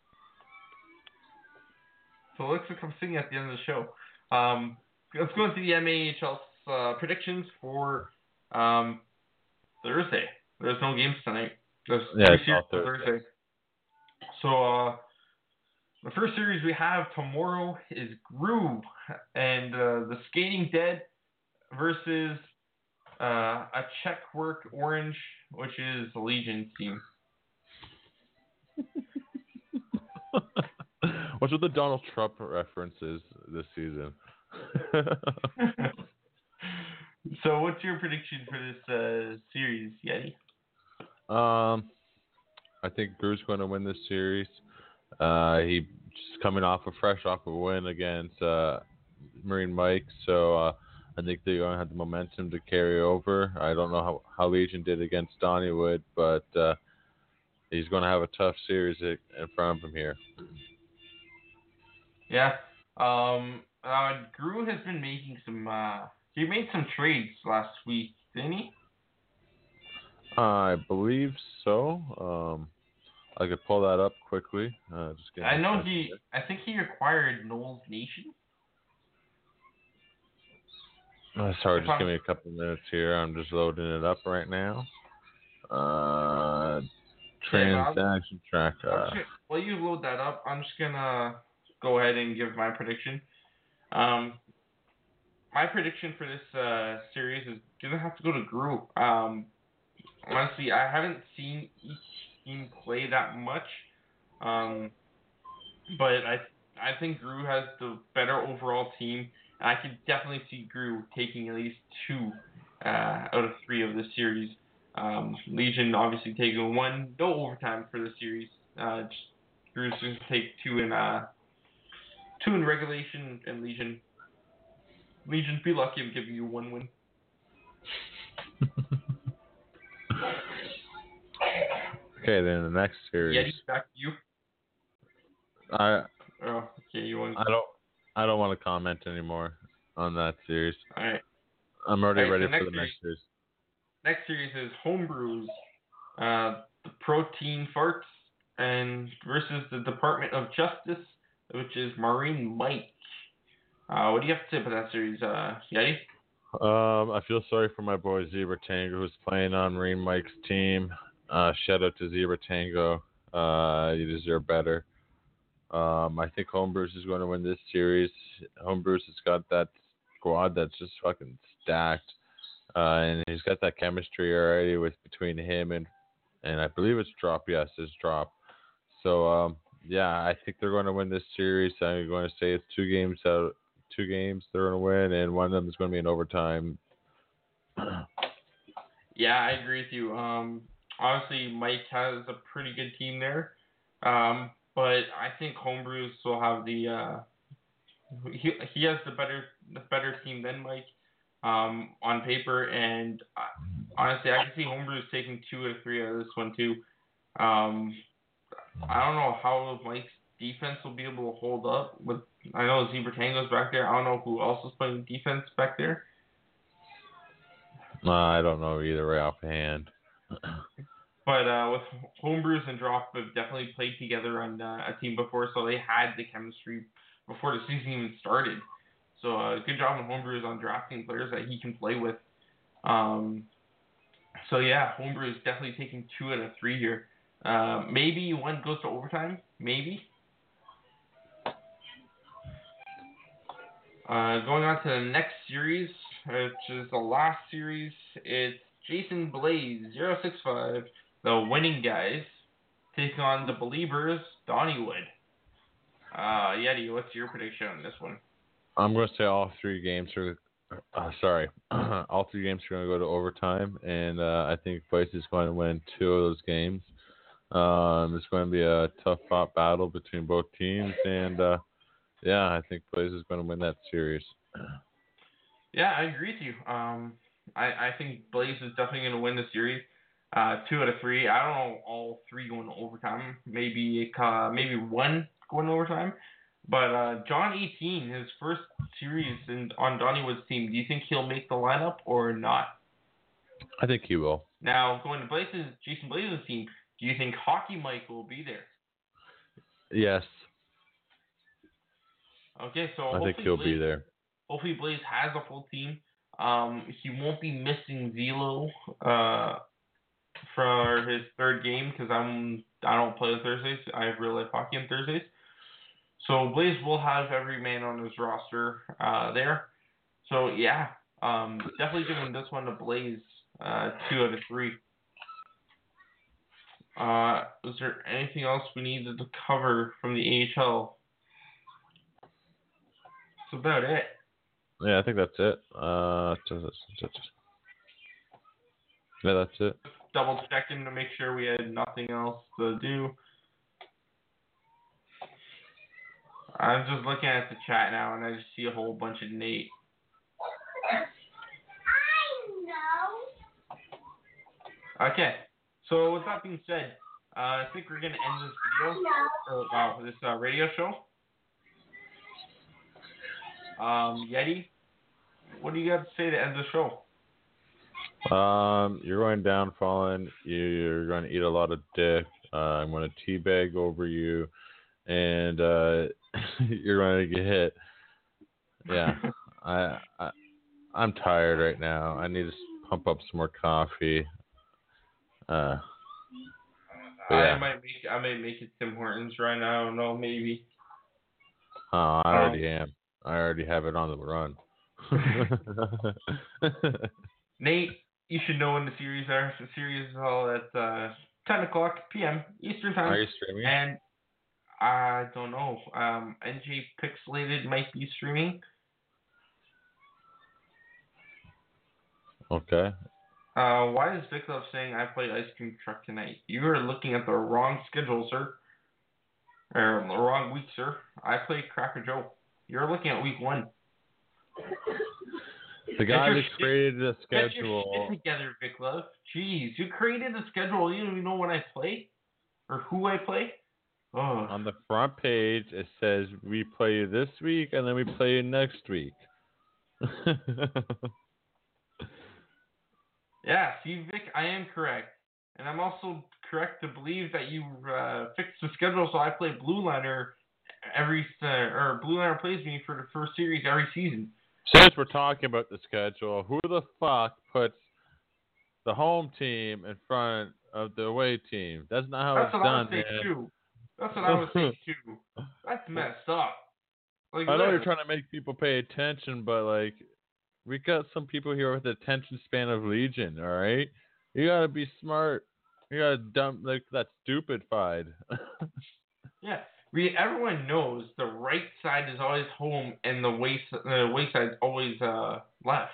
So it looks like I'm singing at the end of the show. Um, let's go into the M A H L uh, predictions for um, Thursday. There's no games tonight. There's Yeah, two it's series all on Thursday. Thursday. So uh, the first series we have tomorrow is Groove and uh, the Skating Dead versus uh, a Czech Work Orange, which is the Legion team. What's with the Donald Trump references this season? So what's your prediction for this uh, series, Yeti? Um, I think Drew's going to win this series. Uh, he just coming off a fresh off a win against uh, Marine Mike, so uh, I think they're going to have the momentum to carry over. I don't know how, how Legion did against Donnywood, but uh, he's going to have a tough series in front of him here. Yeah. Um. Uh. Gru has been making some. Uh. He made some trades last week, didn't he? I believe so. Um, I could pull that up quickly. Uh, just give me I a know second he. here. I think he acquired Knowles Nation. Uh, sorry, If just I'm- give me a couple minutes here. I'm just loading it up right now. Uh, transaction I'm tracker. just gonna- while you load that up, I'm just gonna go ahead and give my prediction. Um. My prediction for this uh, series is gonna have to go to Gru. Um. Honestly, I haven't seen each team play that much. Um. But I I think Gru has the better overall team. And I could definitely see Gru taking at least two uh, out of three of the series. Um, Legion obviously taking one, no overtime for the series. Uh, just, Gru's going to take two in uh, two in regulation, and Legion Legion be lucky I'm giving you one win. Okay, then the next series. Yeti, back to you. I Oh, okay, you want? I don't I don't want to comment anymore on that series. All right. I'm already All right, ready so for next the next series. Next series is Homebrews, uh, the Protein Farts, and versus the Department of Justice, which is Marine Mike. Uh, what do you have to say about that series, uh, Yeti? Um, I feel sorry for my boy Zebra Tango who's playing on Marine Mike's team. Uh, shout out to Zebra Tango. Uh, you deserve better. Um, I think Homebrews is going to win this series. Homebrews has got that squad that's just fucking stacked. Uh, and he's got that chemistry already with between him and and I believe it's Drop. Yes, it's Drop. So um, yeah, I think they're going to win this series. I'm going to say it's two games out, two games they're going to win, and one of them is going to be in overtime. Yeah, I agree with you. Um, obviously Mike has a pretty good team there, um, but I think Homebrews will have the uh, he he has the better the better team than Mike. Um, on paper, and uh, honestly, I can see Homebrews taking two or three out of this one too. Um, I don't know how Mike's defense will be able to hold up. With I know Zebra Tango's back there. I don't know who else is playing defense back there. Uh, I don't know either way offhand. But uh, with Homebrews and Drop have definitely played together on uh, a team before, so they had the chemistry before the season even started. So uh, good job on Homebrews on drafting players that he can play with. Um, so yeah, Homebrews definitely taking two out of three here. Uh, maybe one goes to overtime, maybe. Uh, going on to the next series, which is the last series, it's Jason Blaze, zero six five, the winning guys, taking on the Believers, Donnywood. Uh, Yeti, what's your prediction on this one? I'm going to say all three games are, uh, sorry, all three games are going to go to overtime, and uh, I think Blaze is going to win two of those games. Um, it's going to be a tough fought battle between both teams, and uh, yeah, I think Blaze is going to win that series. Yeah, I agree with you. Um, I, I think Blaze is definitely going to win the series. Uh, two out of three. I don't know all three going to overtime. Maybe uh, maybe one going to overtime. But uh, John eighteen, his first series in, on Donnywood's team, do you think he'll make the lineup or not? I think he will. Now, going to Blaze's, Jason Blaze's team, do you think Hockey Mike will be there? Yes. Okay, so I think he'll Blaze, be there. Hopefully Blaze has a full team. Um, he won't be missing Zelo uh, for his third game because I'm I don't play on Thursdays. I have real life hockey on Thursdays. So Blaze will have every man on his roster uh, there. So yeah, um, definitely giving this one to Blaze, uh, two out of three. Uh, is there anything else we needed to cover from the A H L? That's about it. Yeah, I think that's it. Uh, yeah, that's it. Double checking to make sure we had nothing else to do. I'm just looking at the chat now, and I just see a whole bunch of Nate. I know. Okay, so with that being said, uh, I think we're gonna end this video. Or, wow, this uh, radio show. Um, Yeti, what do you got to say to end the show? Um, you're going down, Fallen. You're going to eat a lot of dick. Uh, I'm going to teabag over you, and uh, you're going to get hit. Yeah, I, I, I'm tired right now. I need to pump up some more coffee. Uh, yeah. I might make I might make it Tim Hortons right now. I don't know, maybe. Oh, I already um, am. I already have it on the run. Nate, you should know when the series are. The series is all at uh, ten o'clock p.m. Eastern time. Are you streaming? And I don't know. Um, N J Pixelated might be streaming. Okay. Uh, why is Vic Love saying I play Ice Cream Truck tonight? You are looking at the wrong schedule, sir. Or the wrong week, sir. I play Cracker Joe. You're looking at week one. The guy that created the schedule. Get your shit together, Vic Love. Jeez, you created the schedule. You don't even know when I play or who I play. Oh. On the front page, it says we play you this week and then we play you next week. Yeah, see, Vic, I am correct. And I'm also correct to believe that you uh, fixed the schedule so I play Blue Liner every, uh, or Blue Liner plays me for the first series every season. Since we're talking about the schedule, who the fuck puts the home team in front of the away team? That's not how That's it's what done, I was saying, man. too. That's what I was saying, too. That's messed up. Like, I know literally. you're trying to make people pay attention, but, like, we got some people here with the attention span of Legion, all right? You gotta be smart. You gotta dump, like, that stupid fied. Yeah. We, everyone knows the right side is always home and the waist the waist side is always uh, left.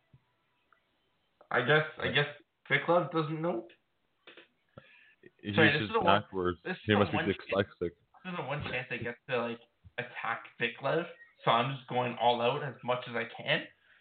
I guess I guess Vic Love doesn't know. He's Sorry, this just is the backwards. One, this he is must the be one dyslexic. This is the one chance I get to like attack Vic Love, so I'm just going all out as much as I can.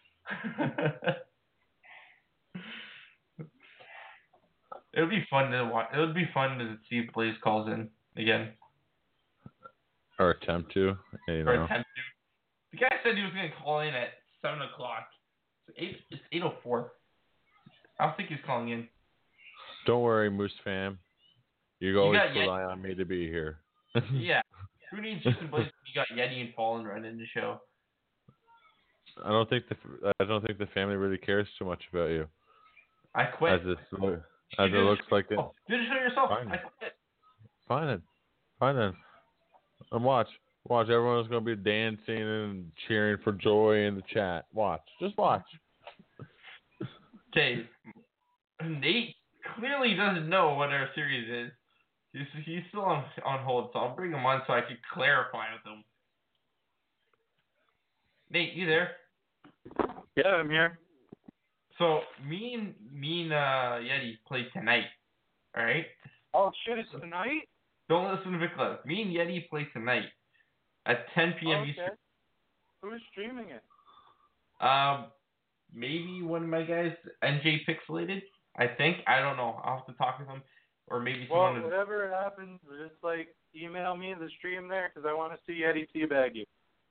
It would be fun to watch. It would be fun to see if Blaze calls in again. Or attempt to. You know. Or attempt to. The guy said he was going to call in at seven o'clock. It's eight. It's eight oh four. I don't think he's calling in. Don't worry, Moose fam. You You always got Yeti. rely on me to be here. Yeah. Who needs Houston Blaze? You got Yeti and Fallen running the show. I don't think the I don't think the family really cares too much about you. I quit. As it as it looks like it. Oh, do the show yourself. Fine. I quit. Fine then. Fine then. And watch. Watch. Everyone's going to be dancing and cheering for joy in the chat. Watch. Just watch. Okay. Nate clearly doesn't know what our series is. He's, he's still on, on hold, so I'll bring him on so I can clarify with him. Nate, you there? Yeah, I'm here. So, me and, me and uh, Yeti play tonight. Alright? Oh, shit, it's tonight? Don't listen to Vic Love. Me and Yeti play tonight at ten p.m. Oh, okay. Eastern. Who's streaming it? Um, maybe one of my guys, N J Pixelated. I think. I don't know. I'll have to talk with him, or maybe Well, someone. whatever happens, just like email me the stream there because I want to see Eddie teabag you.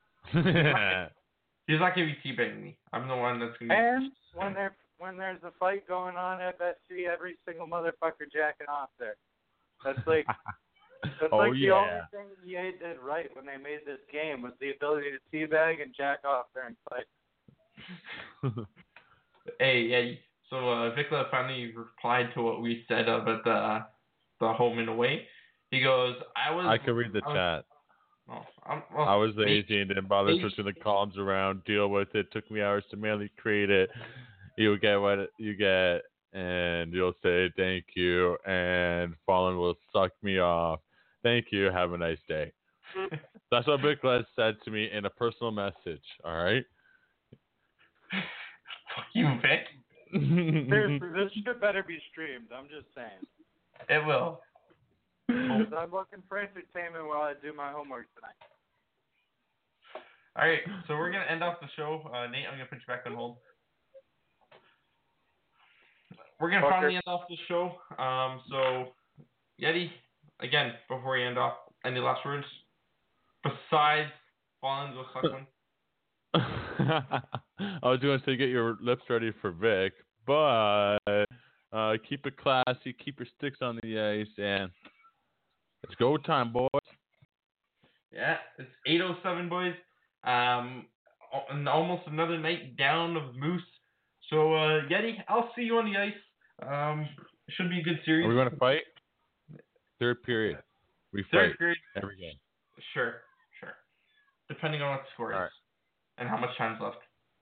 He's not gonna be teabagging me. I'm the one that's gonna. And when there when there's a fight going on at F S C, every single motherfucker jacking off there. That's like. That's Oh, like the yeah. only thing E A did right when they made this game was the ability to teabag and jack off during fights. Hey, yeah. So uh, Vic Love finally replied to what we said up at the the home and away. He goes, "I was." I could read the I was, chat. Oh, I'm, well, I was Nate, lazy and didn't bother Nate- switching the columns around, deal with it. Took me hours to manually create it. You'll get what you get, and you'll say thank you, and Fallen will suck me off. Thank you. Have a nice day. That's what Vic Les said to me in a personal message. All right. Fuck you, Vic. Seriously, this shit better be streamed. I'm just saying. It will. 'Cause I'm looking for entertainment while I do my homework tonight. All right, so we're gonna end off the show. Uh, Nate, I'm gonna put you back on hold. We're gonna Fucker. finally end off the show. Um, so Yeti, again, before we end off, any last words? Besides, Fallen, go suck one. I was going to say get your lips ready for Vic, but uh, keep it classy, keep your sticks on the ice, and it's go time, boys. Yeah, it's eight oh seven, boys. Um, and almost another night down of Moose. So, uh, Yeti, I'll see you on the ice. Um, should be a good series. Are we going to fight? Third period. We Third fight period. every game. Sure, sure. Depending on what the score is All right. and how much time's left.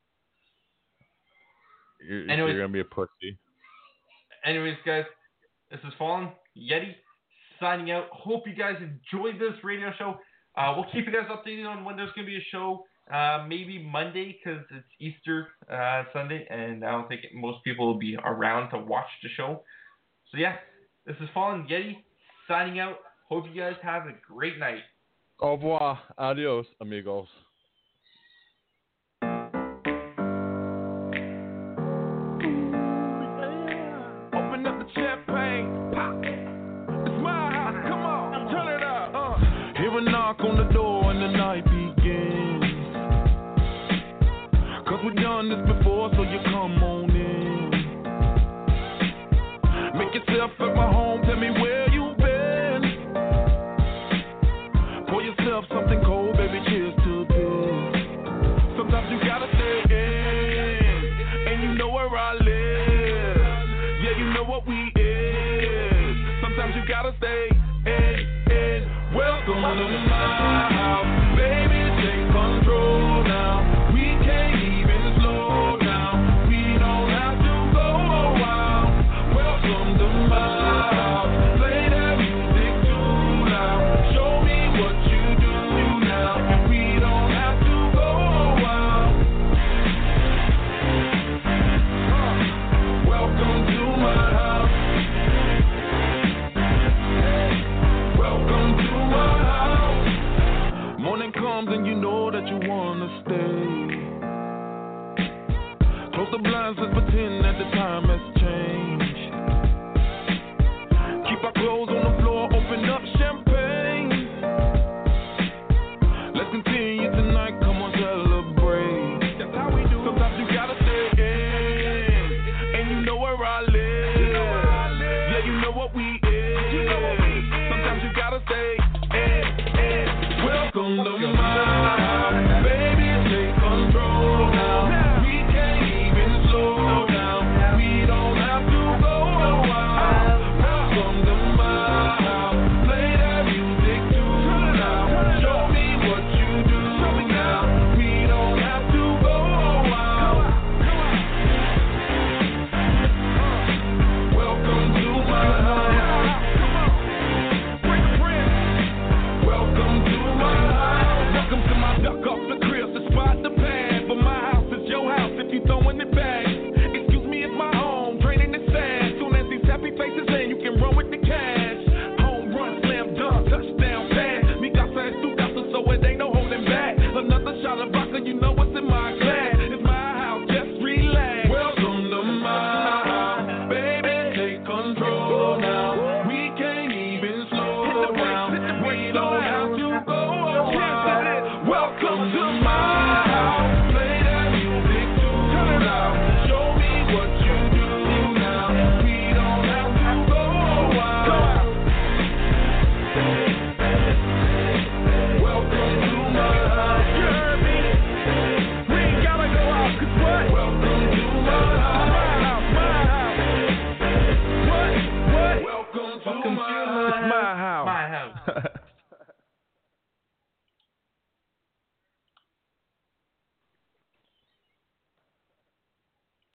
You're, Anyways- you're going to be a pussy. Anyways, guys, this is Fallen, Yeti, signing out. Hope you guys enjoyed this radio show. Uh, we'll keep you guys updated on when there's going to be a show. Uh, maybe Monday because it's Easter uh, Sunday, and I don't think most people will be around to watch the show. So, yeah, this is Fallen, Yeti, signing out. Hope you guys have a great night. Au revoir. Adios, amigos. Open up the champagne, pop. It's my house, come on, turn it up. Uh. Hear a knock on the door and the night begins. Cause we've done this before, so you come on in. Make yourself at my home, tell me where you've been. Pour yourself something cold, baby, cheers to this. Sometimes you gotta stay in, and you know where I live. Yeah, you know what we is. Sometimes you gotta stay in, in. Welcome to my house.